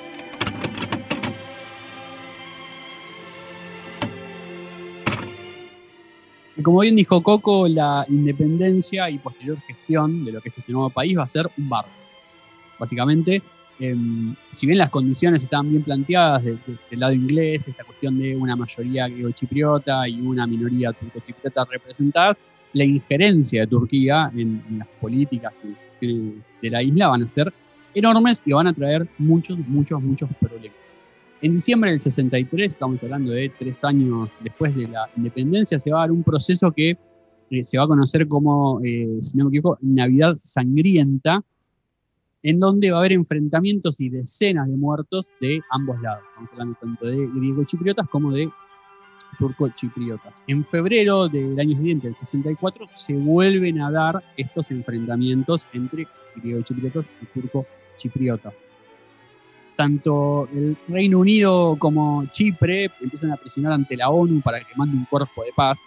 Como bien dijo Coco, la independencia y posterior gestión de lo que es este nuevo país va a ser un bardo. Básicamente, eh, si bien las condiciones estaban bien planteadas de, de, del lado inglés, esta cuestión de una mayoría griego-chipriota y una minoría turco-chipriota representadas, la injerencia de Turquía en, en las políticas y de la isla van a ser enormes y van a traer muchos, muchos, muchos problemas. En diciembre del sesenta y tres, estamos hablando de tres años después de la independencia, se va a dar un proceso que eh, se va a conocer como, eh, si no me equivoco, Navidad Sangrienta, en donde va a haber enfrentamientos y decenas de muertos de ambos lados. Estamos hablando tanto de griego-chipriotas como de turco-chipriotas. En febrero del año siguiente, el sesenta y cuatro, se vuelven a dar estos enfrentamientos entre griego-chipriotas y turco-chipriotas. Tanto el Reino Unido como Chipre empiezan a presionar ante la ONU para que mande un cuerpo de paz.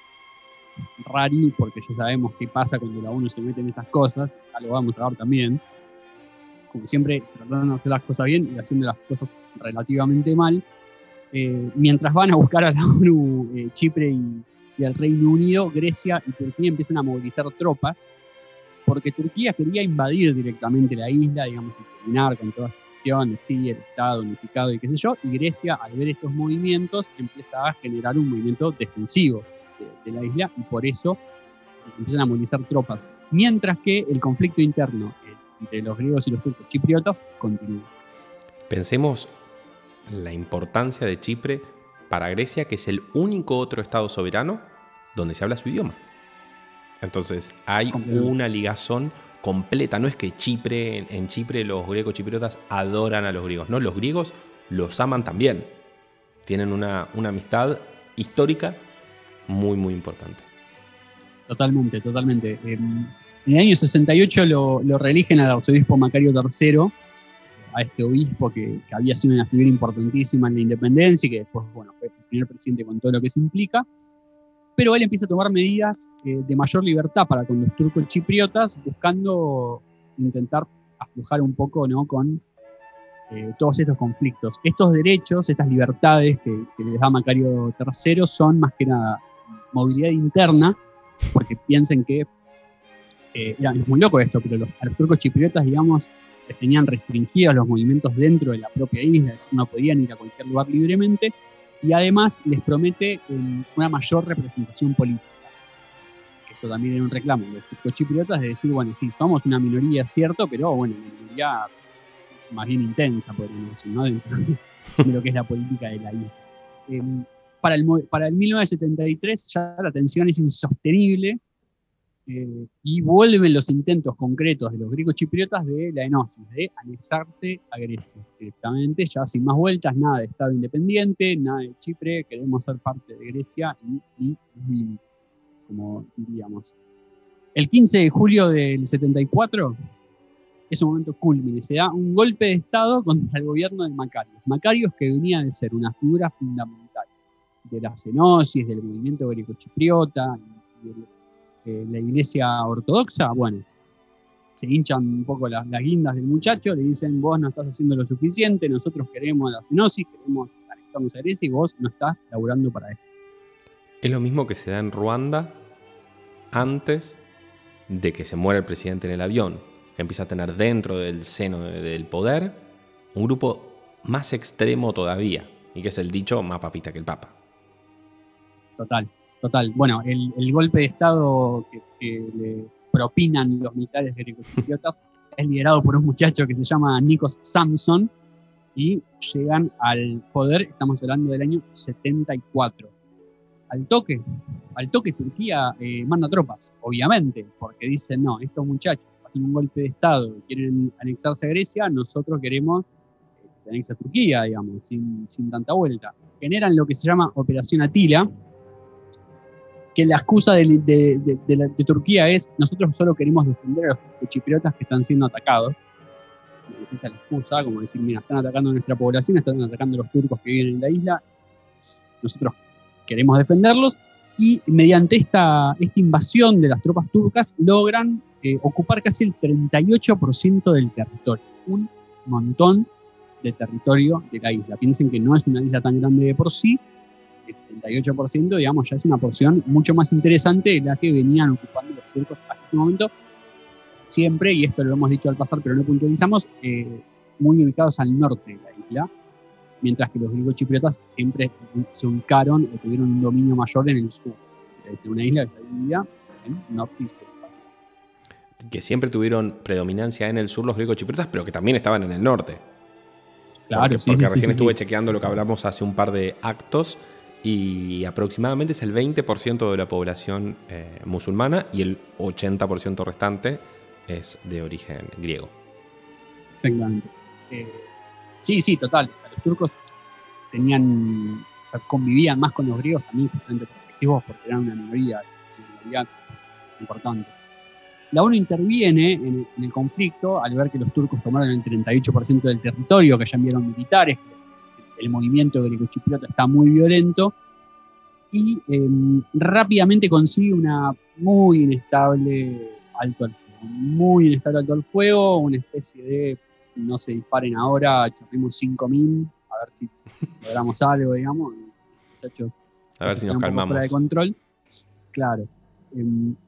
Rari, porque ya sabemos qué pasa cuando la ONU se mete en estas cosas, ya lo vamos a ver también. Como siempre, tratando de hacer las cosas bien y haciendo las cosas relativamente mal. Eh, mientras van a buscar a la ONU, eh, Chipre y, y el Reino Unido, Grecia y Turquía empiezan a movilizar tropas, porque Turquía quería invadir directamente la isla, digamos, y terminar con todas de sí, el Estado unificado y qué sé yo, y Grecia, al ver estos movimientos, empieza a generar un movimiento defensivo de, de la isla, y por eso empiezan a movilizar tropas, mientras que el conflicto interno entre los griegos y los turcos chipriotas continúa. Pensemos la importancia de Chipre para Grecia, que es el único otro estado soberano donde se habla su idioma. Entonces hay una ligazón completa. No es que Chipre, en Chipre los greco-chipriotas adoran a los griegos. No, los griegos los aman también. Tienen una, una amistad histórica muy, muy importante. Totalmente, totalmente. En el año sesenta y ocho lo, lo reeligen al arzobispo Macario tercero, a este obispo que, que había sido una figura importantísima en la independencia y que después, bueno, fue el primer presidente con todo lo que eso implica. Pero él empieza a tomar medidas eh, de mayor libertad para con los turcos chipriotas, buscando intentar aflojar un poco, ¿no?, con eh, todos estos conflictos. Estos derechos, estas libertades que, que les da Macario tercero son más que nada movilidad interna, porque piensen que, eh, era, es muy loco esto, pero los, a los turcos chipriotas, digamos, les tenían restringidos los movimientos dentro de la propia isla, es decir, no podían ir a cualquier lugar libremente, y además les promete eh, una mayor representación política. Esto también era un reclamo de los turcochipriotas de decir, bueno, sí, somos una minoría, es cierto, pero bueno, una minoría más bien intensa, podríamos decir, ¿no?, de, de lo que es la política de la isla. Eh, para, el, para el mil novecientos setenta y tres ya la tensión es insostenible eh, y vuelven los intentos concretos de los griegos chipriotas de la enosis, de anexarse a Grecia directamente, ya sin más vueltas, nada de Estado independiente, nada de Chipre, queremos ser parte de Grecia y, y vivir, como diríamos. El quince de julio del setenta y cuatro es un momento culmine, se da un golpe de Estado contra el gobierno de Macarios. Macarios, que venía de ser una figura fundamental de la cenosis, del movimiento greco-chipriota, de la iglesia ortodoxa, bueno, se hinchan un poco las, las guindas del muchacho, le dicen, vos no estás haciendo lo suficiente, nosotros queremos la cenosis, queremos anexarnos a Grecia y vos no estás laburando para esto. Es lo mismo que se da en Ruanda antes de que se muera el presidente en el avión, que empieza a tener dentro del seno de, del poder un grupo más extremo todavía, y que es el dicho más papista que el papa. Total. Total. Bueno, el, el golpe de Estado que, que le propinan los militares grecochipriotas es liderado por un muchacho que se llama Nikos Samson y llegan al poder, estamos hablando del año setenta y cuatro. Al toque, al toque Turquía eh, manda tropas, obviamente, porque dicen, no, estos muchachos hacen un golpe de Estado y quieren anexarse a Grecia, nosotros queremos que se anexe a Turquía, digamos, sin, sin tanta vuelta. Generan lo que se llama Operación Atila, que la excusa de, de, de, de, la, de Turquía es, nosotros solo queremos defender a los chipriotas que están siendo atacados. Esa es la excusa, como decir, mira, están atacando a nuestra población, están atacando a los turcos que viven en la isla, nosotros queremos defenderlos, y mediante esta, esta invasión de las tropas turcas logran eh, ocupar casi el treinta y ocho por ciento del territorio, un montón de territorio de la isla. Piensen que no es una isla tan grande de por sí, el treinta y ocho por ciento, digamos, ya es una porción mucho más interesante de la que venían ocupando los turcos hasta ese momento, siempre, y esto lo hemos dicho al pasar, pero no puntualizamos, eh, muy ubicados al norte de la isla, mientras que los griego-chipriotas siempre se ubicaron o tuvieron un dominio mayor en el sur, de una isla que está dividida en norte y sur. Que siempre tuvieron predominancia en el sur los griego-chipriotas, pero que también estaban en el norte. Claro, porque, sí, porque sí, recién sí, estuve sí. chequeando lo que hablamos hace un par de actos y aproximadamente es el veinte por ciento de la población eh, musulmana y el ochenta por ciento restante es de origen griego. Exactamente. Eh, sí, sí, total. O sea, los turcos tenían, o sea, convivían más con los griegos también, justamente porque decís vos, porque eran una minoría, una minoría importante. La ONU interviene en el, en el conflicto al ver que los turcos tomaron el treinta y ocho por ciento del territorio, que ya enviaron militares, que el movimiento greco-chipriota está muy violento, y eh, rápidamente consigue una muy inestable alto al fuego, muy inestable alto al fuego, una especie de no se disparen ahora, chapemos cinco mil, a ver si logramos algo, digamos, muchachos. A ver si nos calmamos. Fuera de control. Claro. Eh,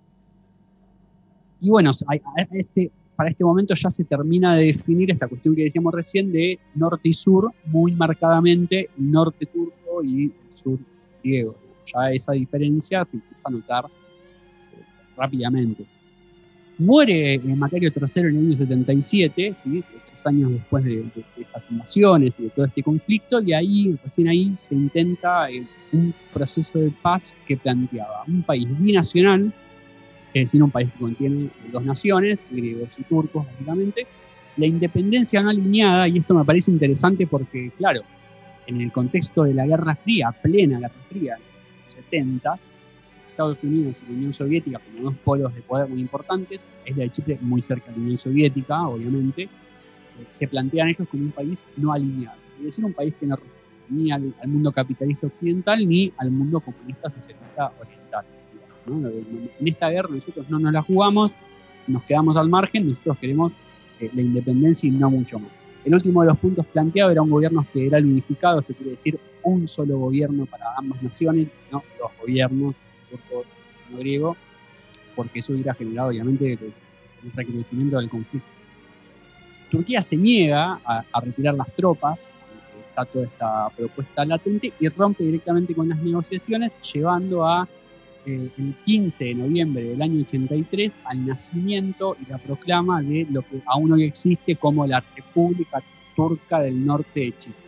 y bueno, este, para este momento ya se termina de definir esta cuestión que decíamos recién de norte y sur, muy marcadamente, norte turco y el sur griego. Ya esa diferencia se empieza a notar eh, rápidamente. Muere eh, Macario tercero en el año setenta y siete, ¿sí? tres años después de, de, de estas invasiones y de todo este conflicto, y ahí, recién ahí, se intenta eh, un proceso de paz que planteaba un país binacional, es decir, un país que contiene dos naciones, griegos y turcos, básicamente, la independencia no alineada, y esto me parece interesante porque, claro, en el contexto de la Guerra Fría, plena Guerra Fría, en los setentas, Estados Unidos y la Unión Soviética como dos polos de poder muy importantes, la isla de Chipre muy cerca de la Unión Soviética, obviamente, eh, se plantean ellos como un país no alineado, es decir, un país que no responde ni al, al mundo capitalista occidental ni al mundo comunista socialista oriental. ¿No? En esta guerra nosotros no nos la jugamos, nos quedamos al margen, nosotros queremos eh, la independencia y no mucho más. El último de los puntos planteados era un gobierno federal unificado, esto quiere decir un solo gobierno para ambas naciones, no dos gobiernos, turco y no griego, porque eso hubiera generado obviamente el, el recrudecimiento del conflicto. Turquía se niega a, a retirar las tropas, está toda esta propuesta latente, y rompe directamente con las negociaciones, llevando a Eh, el quince de noviembre del año ochenta y tres al nacimiento y la proclama de lo que aún hoy existe como la República Turca del Norte de Chipre.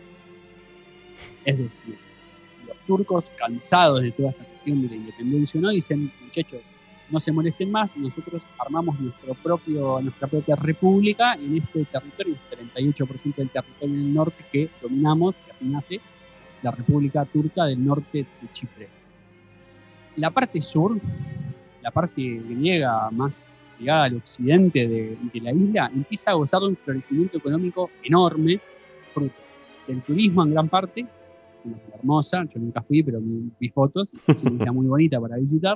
Es decir, los turcos, cansados de toda esta cuestión de la independencia, ¿no? Dicen, muchachos, no se molesten más, nosotros armamos nuestro propio, nuestra propia república en este territorio, el treinta y ocho por ciento del territorio del norte que dominamos, que así nace la República Turca del Norte de Chipre. La parte sur, la parte griega más ligada al occidente de, de la isla, empieza a gozar de un florecimiento económico enorme, fruto del turismo en gran parte, una isla hermosa, yo nunca fui, pero vi fotos, es una isla muy bonita para visitar,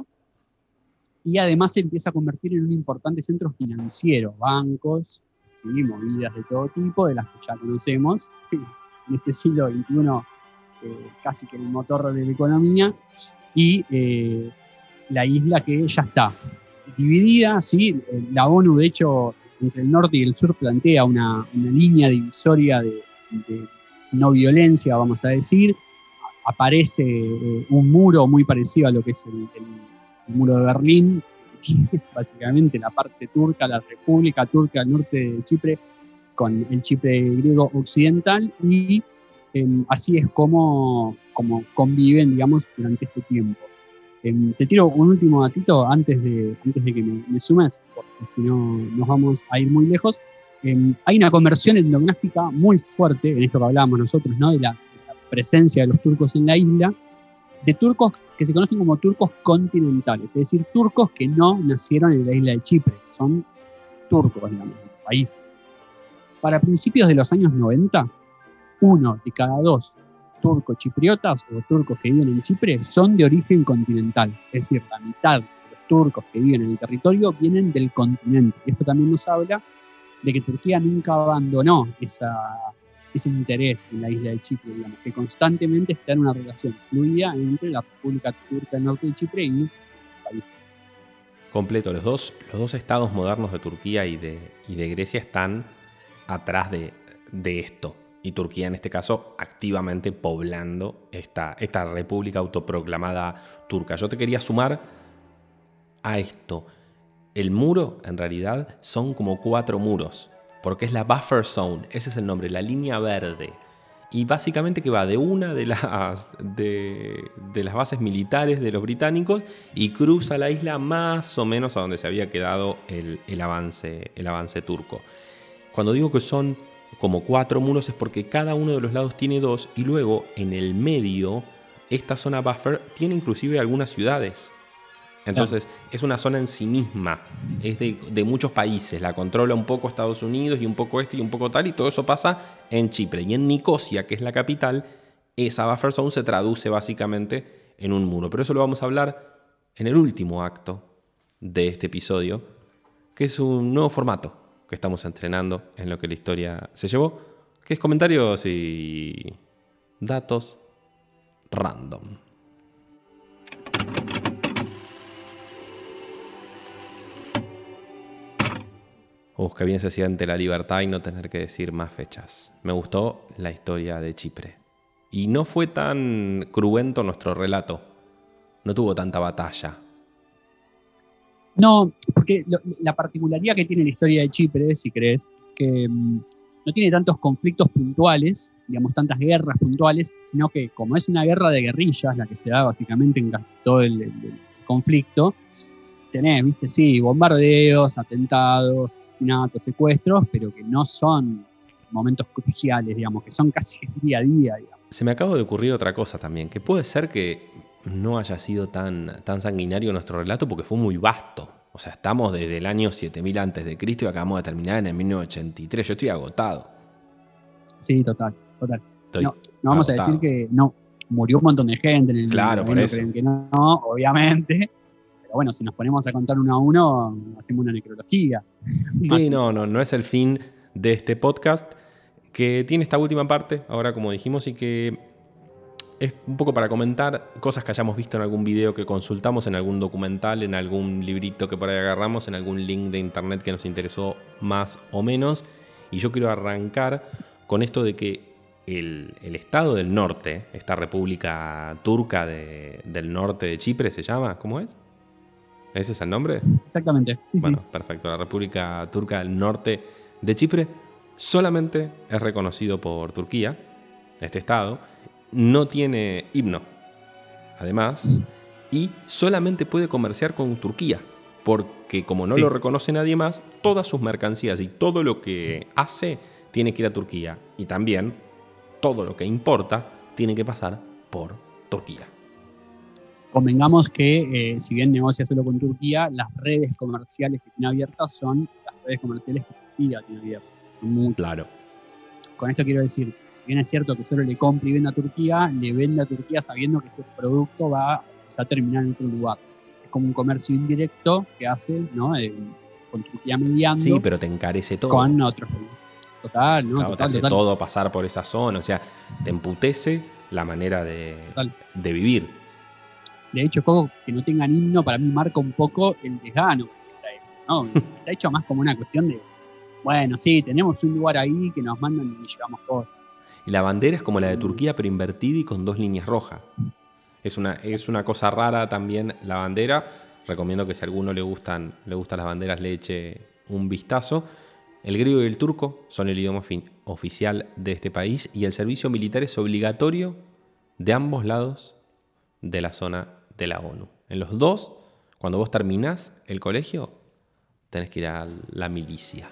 y además se empieza a convertir en un importante centro financiero, bancos, ¿sí? Movidas de todo tipo, de las que ya conocemos, ¿sí? En este siglo veintiuno, eh, casi que el motor de la economía, y eh, la isla que ya está dividida, ¿sí? La ONU, de hecho, entre el norte y el sur plantea una, una línea divisoria de, de no violencia, vamos a decir, aparece eh, un muro muy parecido a lo que es el, el, el muro de Berlín, que es básicamente la parte turca, la República Turca al norte de Chipre, con el Chipre griego occidental, y eh, así es como, como conviven, digamos, durante este tiempo. Eh, te tiro un último datito antes de, antes de que me, me sumes, porque si no nos vamos a ir muy lejos. Eh, hay una conversión etnográfica muy fuerte, en esto que hablábamos nosotros, ¿no? de, la, de la presencia de los turcos en la isla, de turcos que se conocen como turcos continentales, es decir, turcos que no nacieron en la isla de Chipre, son turcos, digamos, del país. Para principios de los años noventa, uno de cada dos turco-chipriotas o turcos que viven en Chipre son de origen continental. Es decir, la mitad de los turcos que viven en el territorio vienen del continente. Y esto también nos habla de que Turquía nunca abandonó esa, ese interés en la isla de Chipre, digamos, que constantemente está en una relación fluida entre la República Turca del Norte de Chipre y el país. Completo. Los dos, los dos estados modernos de Turquía y de, y de Grecia están atrás de, de esto. Y Turquía, en este caso, activamente poblando esta, esta república autoproclamada turca. Yo te quería sumar a esto. El muro, en realidad, son como cuatro muros, porque es la buffer zone, ese es el nombre, la línea verde. Y básicamente que va de una de las, de, de las bases militares de los británicos y cruza la isla más o menos a donde se había quedado el, el, avance, el avance turco. Cuando digo que son como cuatro muros es porque cada uno de los lados tiene dos y luego en el medio esta zona buffer tiene inclusive algunas ciudades. Entonces claro, es una zona en sí misma, es de, de muchos países, la controla un poco Estados Unidos y un poco este y un poco tal, y todo eso pasa en Chipre. Y en Nicosia, que es la capital, esa buffer zone se traduce básicamente en un muro. Pero eso lo vamos a hablar en el último acto de este episodio, que es un nuevo formato que estamos entrenando en lo que la historia se llevó, que es comentarios y datos random. Uh, qué bien se siente la libertad y no tener que decir más fechas. Me gustó la historia de Chipre. Y no fue tan cruento nuestro relato. No tuvo tanta batalla. No, porque lo, la particularidad que tiene la historia de Chipre, si crees, que um, no tiene tantos conflictos puntuales, digamos, tantas guerras puntuales, sino que como es una guerra de guerrillas, la que se da básicamente en casi todo el, el, el conflicto, tenés, viste, sí, bombardeos, atentados, asesinatos, secuestros, pero que no son momentos cruciales, digamos, que son casi día a día, digamos. Se me acaba de ocurrir otra cosa también, que puede ser que no haya sido tan, tan sanguinario nuestro relato porque fue muy vasto. O sea, estamos desde el año siete mil antes de Cristo y acabamos de terminar en el mil novecientos ochenta y tres. Yo estoy agotado. Sí, total, total. Estoy no, no vamos agotado. a decir que no, murió un montón de gente en el Claro, mundo, por no eso. creen que no, no, obviamente. Pero bueno, si nos ponemos a contar uno a uno, hacemos una necrología. Sí, no, no, no es el fin de este podcast, que tiene esta última parte, ahora como dijimos, y que es un poco para comentar cosas que hayamos visto en algún video que consultamos, en algún documental, en algún librito que por ahí agarramos, en algún link de internet que nos interesó más o menos. Y yo quiero arrancar con esto de que el, el estado del norte, esta república turca de, del norte de Chipre, ¿se llama? ¿Cómo es? ¿Ese es el nombre? Exactamente, sí, bueno, sí. Perfecto. La República Turca del Norte de Chipre solamente es reconocido por Turquía, este estado. No tiene himno, además, y solamente puede comerciar con Turquía, porque como no sí. lo reconoce nadie más, todas sus mercancías y todo lo que hace tiene que ir a Turquía. Y también todo lo que importa tiene que pasar por Turquía. Convengamos que, eh, si bien negocia solo con Turquía, las redes comerciales que tiene abiertas son las redes comerciales que Turquía tiene abiertas. Son muchas. Claro. Con esto quiero decir, si bien es cierto que solo le compra y vende a Turquía, le vende a Turquía sabiendo que ese producto va a terminar en otro lugar. Es como un comercio indirecto que hace, ¿no? Eh, con Turquía mediando. Sí, pero te encarece todo. Con otros productos. Total, ¿no? Claro, total, te hace total. todo pasar por esa zona. O sea, te emputece la manera de, de vivir. De hecho, Coco, que no tengan himno, para mí marca un poco el desgano. ¿No? Está hecho más como una cuestión de, bueno, sí, tenemos un lugar ahí que nos mandan y llevamos cosas. Y la bandera es como la de Turquía, pero invertida y con dos líneas rojas. Es una, es una cosa rara también la bandera. Recomiendo que si a alguno le gustan, le gustan las banderas, le eche un vistazo. El griego y el turco son el idioma fin, oficial de este país y el servicio militar es obligatorio de ambos lados de la zona de la ONU. En los dos, cuando vos terminás el colegio, tenés que ir a la milicia.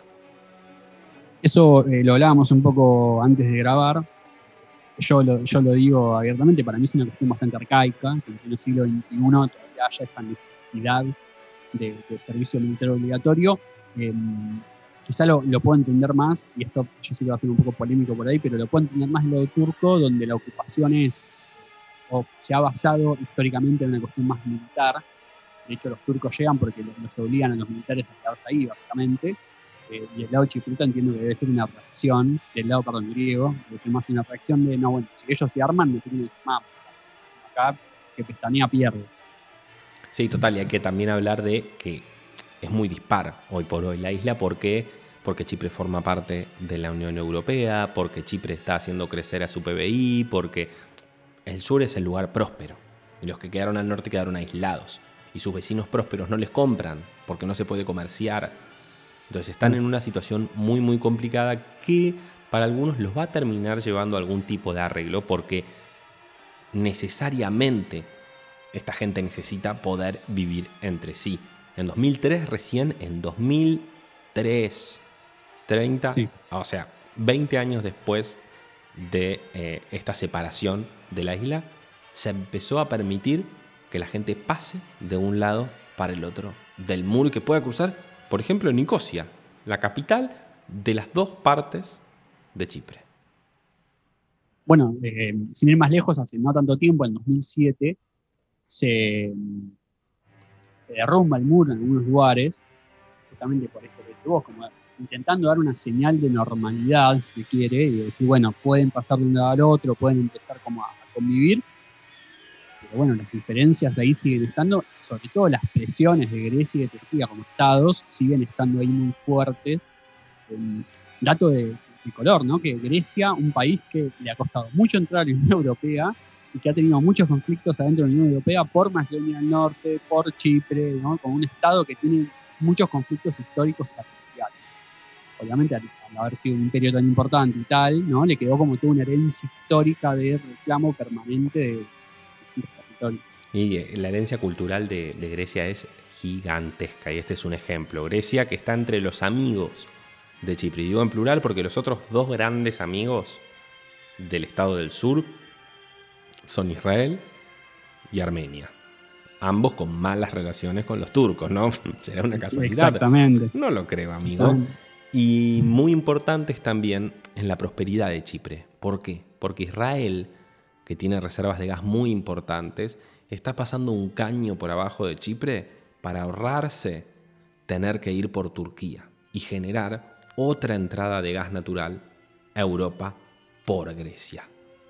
Eso eh, lo hablábamos un poco antes de grabar. Yo lo, yo lo digo abiertamente, para mí es una cuestión bastante arcaica, que en el siglo veintiuno todavía haya esa necesidad de, de servicio militar obligatorio. Eh, quizá lo, lo puedo entender más, y esto yo sé que va a ser un poco polémico por ahí, pero lo puedo entender más en lo de turco, donde la ocupación es, o se ha basado históricamente en una cuestión más militar. De hecho, los turcos llegan porque los, los obligan a los militares a quedarse ahí, básicamente. Eh, y el lado chipriota entiendo que debe ser una reacción, del lado, perdón, griego, debe ser más una reacción de, no, bueno, si ellos se arman, me tienen que llamar, acá, que Pestanía pierde. Sí, total, y hay que también hablar de que es muy dispar hoy por hoy la isla, ¿por qué? Porque Chipre forma parte de la Unión Europea, porque Chipre está haciendo crecer a su P B I, porque el sur es el lugar próspero, y los que quedaron al norte quedaron aislados, y sus vecinos prósperos no les compran, porque no se puede comerciar. Entonces están en una situación muy muy complicada que para algunos los va a terminar llevando a algún tipo de arreglo porque necesariamente esta gente necesita poder vivir entre sí. En dos mil tres recién, en dos mil tres, treinta, sí. O sea, veinte años después de eh, esta separación de la isla, se empezó a permitir que la gente pase de un lado para el otro del muro y que pueda cruzar. Por ejemplo, en Nicosia, la capital de las dos partes de Chipre. Bueno, eh, sin ir más lejos, hace no tanto tiempo, en dos mil siete, se, se derrumba el muro en algunos lugares, justamente por esto que decís vos, como intentando dar una señal de normalidad, si se quiere, y decir, bueno, pueden pasar de un lado al otro, pueden empezar como a, a convivir. Pero bueno, las diferencias ahí siguen estando, sobre todo las presiones de Grecia y de Turquía como estados siguen estando ahí muy fuertes. Um, dato de, de color, ¿no? Que Grecia, un país que le ha costado mucho entrar a la Unión Europea y que ha tenido muchos conflictos adentro de la Unión Europea por Macedonia del Norte, por Chipre, ¿no? Como un estado que tiene muchos conflictos históricos territoriales. Obviamente, al haber sido un imperio tan importante y tal, ¿no? Le quedó como toda una herencia histórica de reclamo permanente de Y la herencia cultural de, de Grecia es gigantesca y este es un ejemplo. Grecia que está entre los amigos de Chipre. Y digo en plural porque los otros dos grandes amigos del estado del sur son Israel y Armenia. Ambos con malas relaciones con los turcos, ¿no? Será una casualidad. Exactamente. No lo creo, amigo. Y muy importantes también en la prosperidad de Chipre. ¿Por qué? Porque Israel, que tiene reservas de gas muy importantes, está pasando un caño por abajo de Chipre para ahorrarse tener que ir por Turquía y generar otra entrada de gas natural a Europa por Grecia.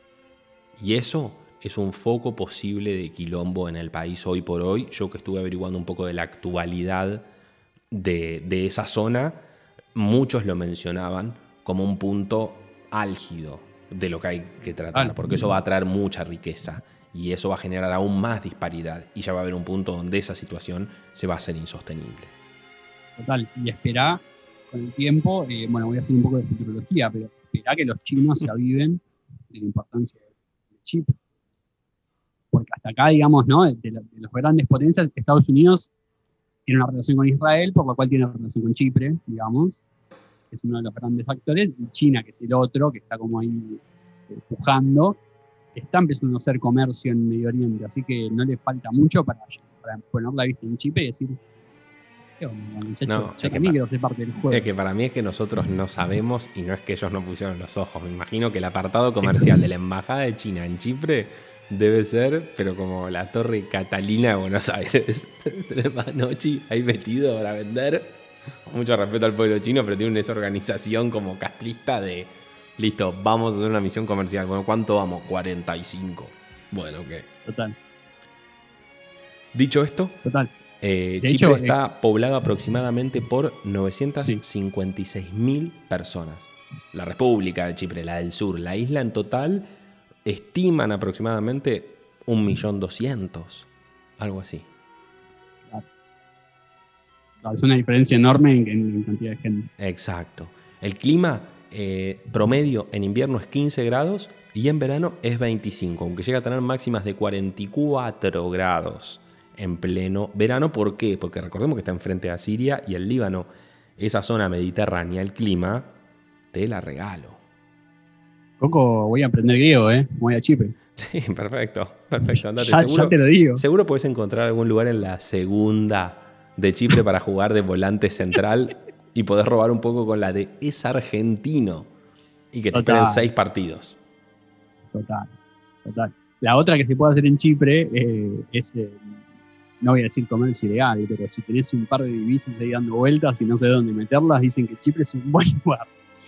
Y eso es un foco posible de quilombo en el país hoy por hoy. Yo que estuve averiguando un poco de la actualidad de, de esa zona, muchos lo mencionaban como un punto álgido de lo que hay que tratar, porque eso va a traer mucha riqueza y eso va a generar aún más disparidad y ya va a haber un punto donde esa situación se va a hacer insostenible. Total, y esperá con el tiempo, eh, bueno, voy a hacer un poco de futurología, pero esperá que los chinos se aviven de la importancia de Chipre. Porque hasta acá, digamos, ¿no? De, la, de las grandes potencias, Estados Unidos tiene una relación con Israel, por lo cual tiene una relación con Chipre, digamos, que es uno de los grandes actores, y China, que es el otro, que está como ahí empujando, está empezando a hacer comercio en Medio Oriente, así que no le falta mucho para, para poner la vista en Chipre y decir, ¿qué onda, muchacho? No, Yo también quiero ser parte del juego. Es que para mí es que nosotros no sabemos y no es que ellos no pusieron los ojos. Me imagino que el apartado comercial sí. de la Embajada de China en Chipre debe ser, pero como la Torre Catalina de Buenos Aires. Tenés Manochi ahí metido para vender. Mucho respeto al pueblo chino, pero tienen esa organización como castrista de listo, vamos a hacer una misión comercial. Bueno, ¿cuánto vamos? cuarenta y cinco. Bueno, ok. Total. Dicho esto, Total. Eh, Chipre hecho, está eh, poblado aproximadamente por novecientas cincuenta y seis mil sí. personas. la República de Chipre, la del sur. La isla en total estiman aproximadamente un millón doscientos, algo así. Claro. Es una diferencia enorme en, en cantidad de gente. Exacto. El clima eh, promedio en invierno es quince grados y en verano es veinticinco, aunque llega a tener máximas de cuarenta y cuatro grados en pleno verano. ¿Por qué? Porque recordemos que está enfrente a Siria y el Líbano. Esa zona mediterránea, el clima, te la regalo. Coco, voy a aprender griego, ¿eh? Voy a Chipre. Sí, perfecto, perfecto. Andate. Ya, seguro, ya te lo digo. Seguro podés encontrar algún lugar en la segunda de Chipre para jugar de volante central y podés robar un poco con la de es argentino y que te Total. esperen seis partidos. Total, total. La otra que se puede hacer en Chipre eh, es, eh, no voy a decir comercio ilegal, pero si tenés un par de divisas ahí dando vueltas y no sé dónde meterlas, dicen que Chipre es un buen lugar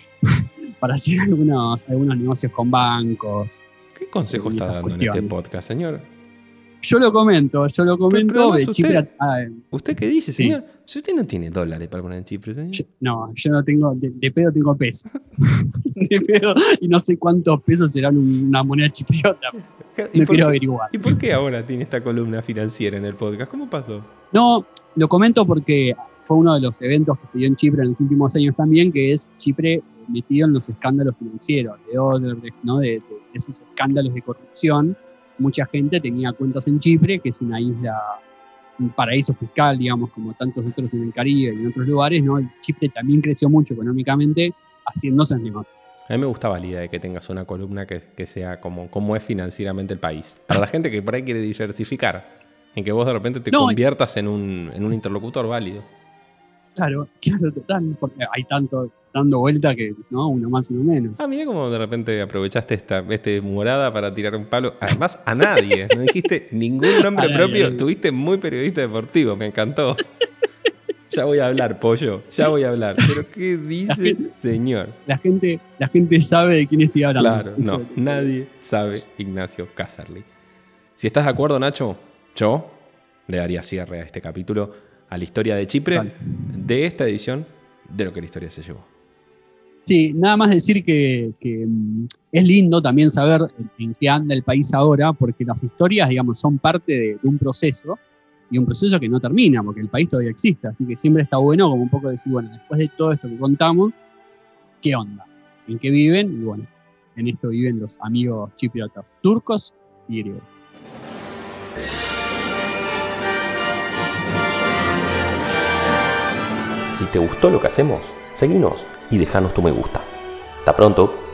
para hacer algunos, algunos negocios con bancos. ¿Qué consejo está dando cuestiones en este podcast, señor? Yo lo comento, yo lo comento pero, pero de usted, Chipre. A, a, ¿Usted qué dice, sí. señor? Si usted no tiene dólares para poner en Chipre, señor. Yo, no, yo no tengo, de, de pedo tengo peso. de pedo, y no sé cuántos pesos serán una moneda chipriota. No quiero averiguar. ¿Y por qué ahora tiene esta columna financiera en el podcast? ¿Cómo pasó? No, lo comento porque fue uno de los eventos que se dio en Chipre en los últimos años también, que es Chipre metido en los escándalos financieros, de Odebrecht, ¿no? de, de esos escándalos de corrupción. Mucha gente tenía cuentas en Chipre, que es una isla, un paraíso fiscal, digamos, como tantos otros en el Caribe y en otros lugares, ¿no? Y Chipre también creció mucho económicamente haciendo esos negocios. A mí me gustaba la idea de que tengas una columna que, que sea como, como es financieramente el país. Para la gente que por ahí quiere diversificar, en que vos de repente te no, conviertas en un, en un interlocutor válido. Claro, claro, total, porque hay tanto dando vuelta que, ¿no? Uno más, uno menos. Ah, mira cómo de repente aprovechaste esta este morada para tirar un palo. Además, a nadie. No dijiste ningún nombre propio. Ay, Tuviste muy periodista deportivo. Me encantó. Ya voy a hablar, pollo. Ya voy a hablar. ¿Pero qué dice gente, señor? La gente, la gente sabe de quién estoy hablando. Claro, no. Nadie sabe Ignacio Casserly. Si estás de acuerdo, Nacho, yo le daría cierre a este capítulo, a la historia de Chipre, vale. de esta edición de Lo que la historia se llevó. Sí, nada más decir que, que es lindo también saber en qué anda el país ahora, porque las historias, digamos, son parte de, de un proceso, y un proceso que no termina, porque el país todavía existe, así que siempre está bueno como un poco decir, bueno, después de todo esto que contamos, ¿qué onda? ¿En qué viven? Y bueno, en esto viven los amigos chipriotas turcos y griegos. Si te gustó lo que hacemos, seguinos y dejanos tu me gusta. Hasta pronto.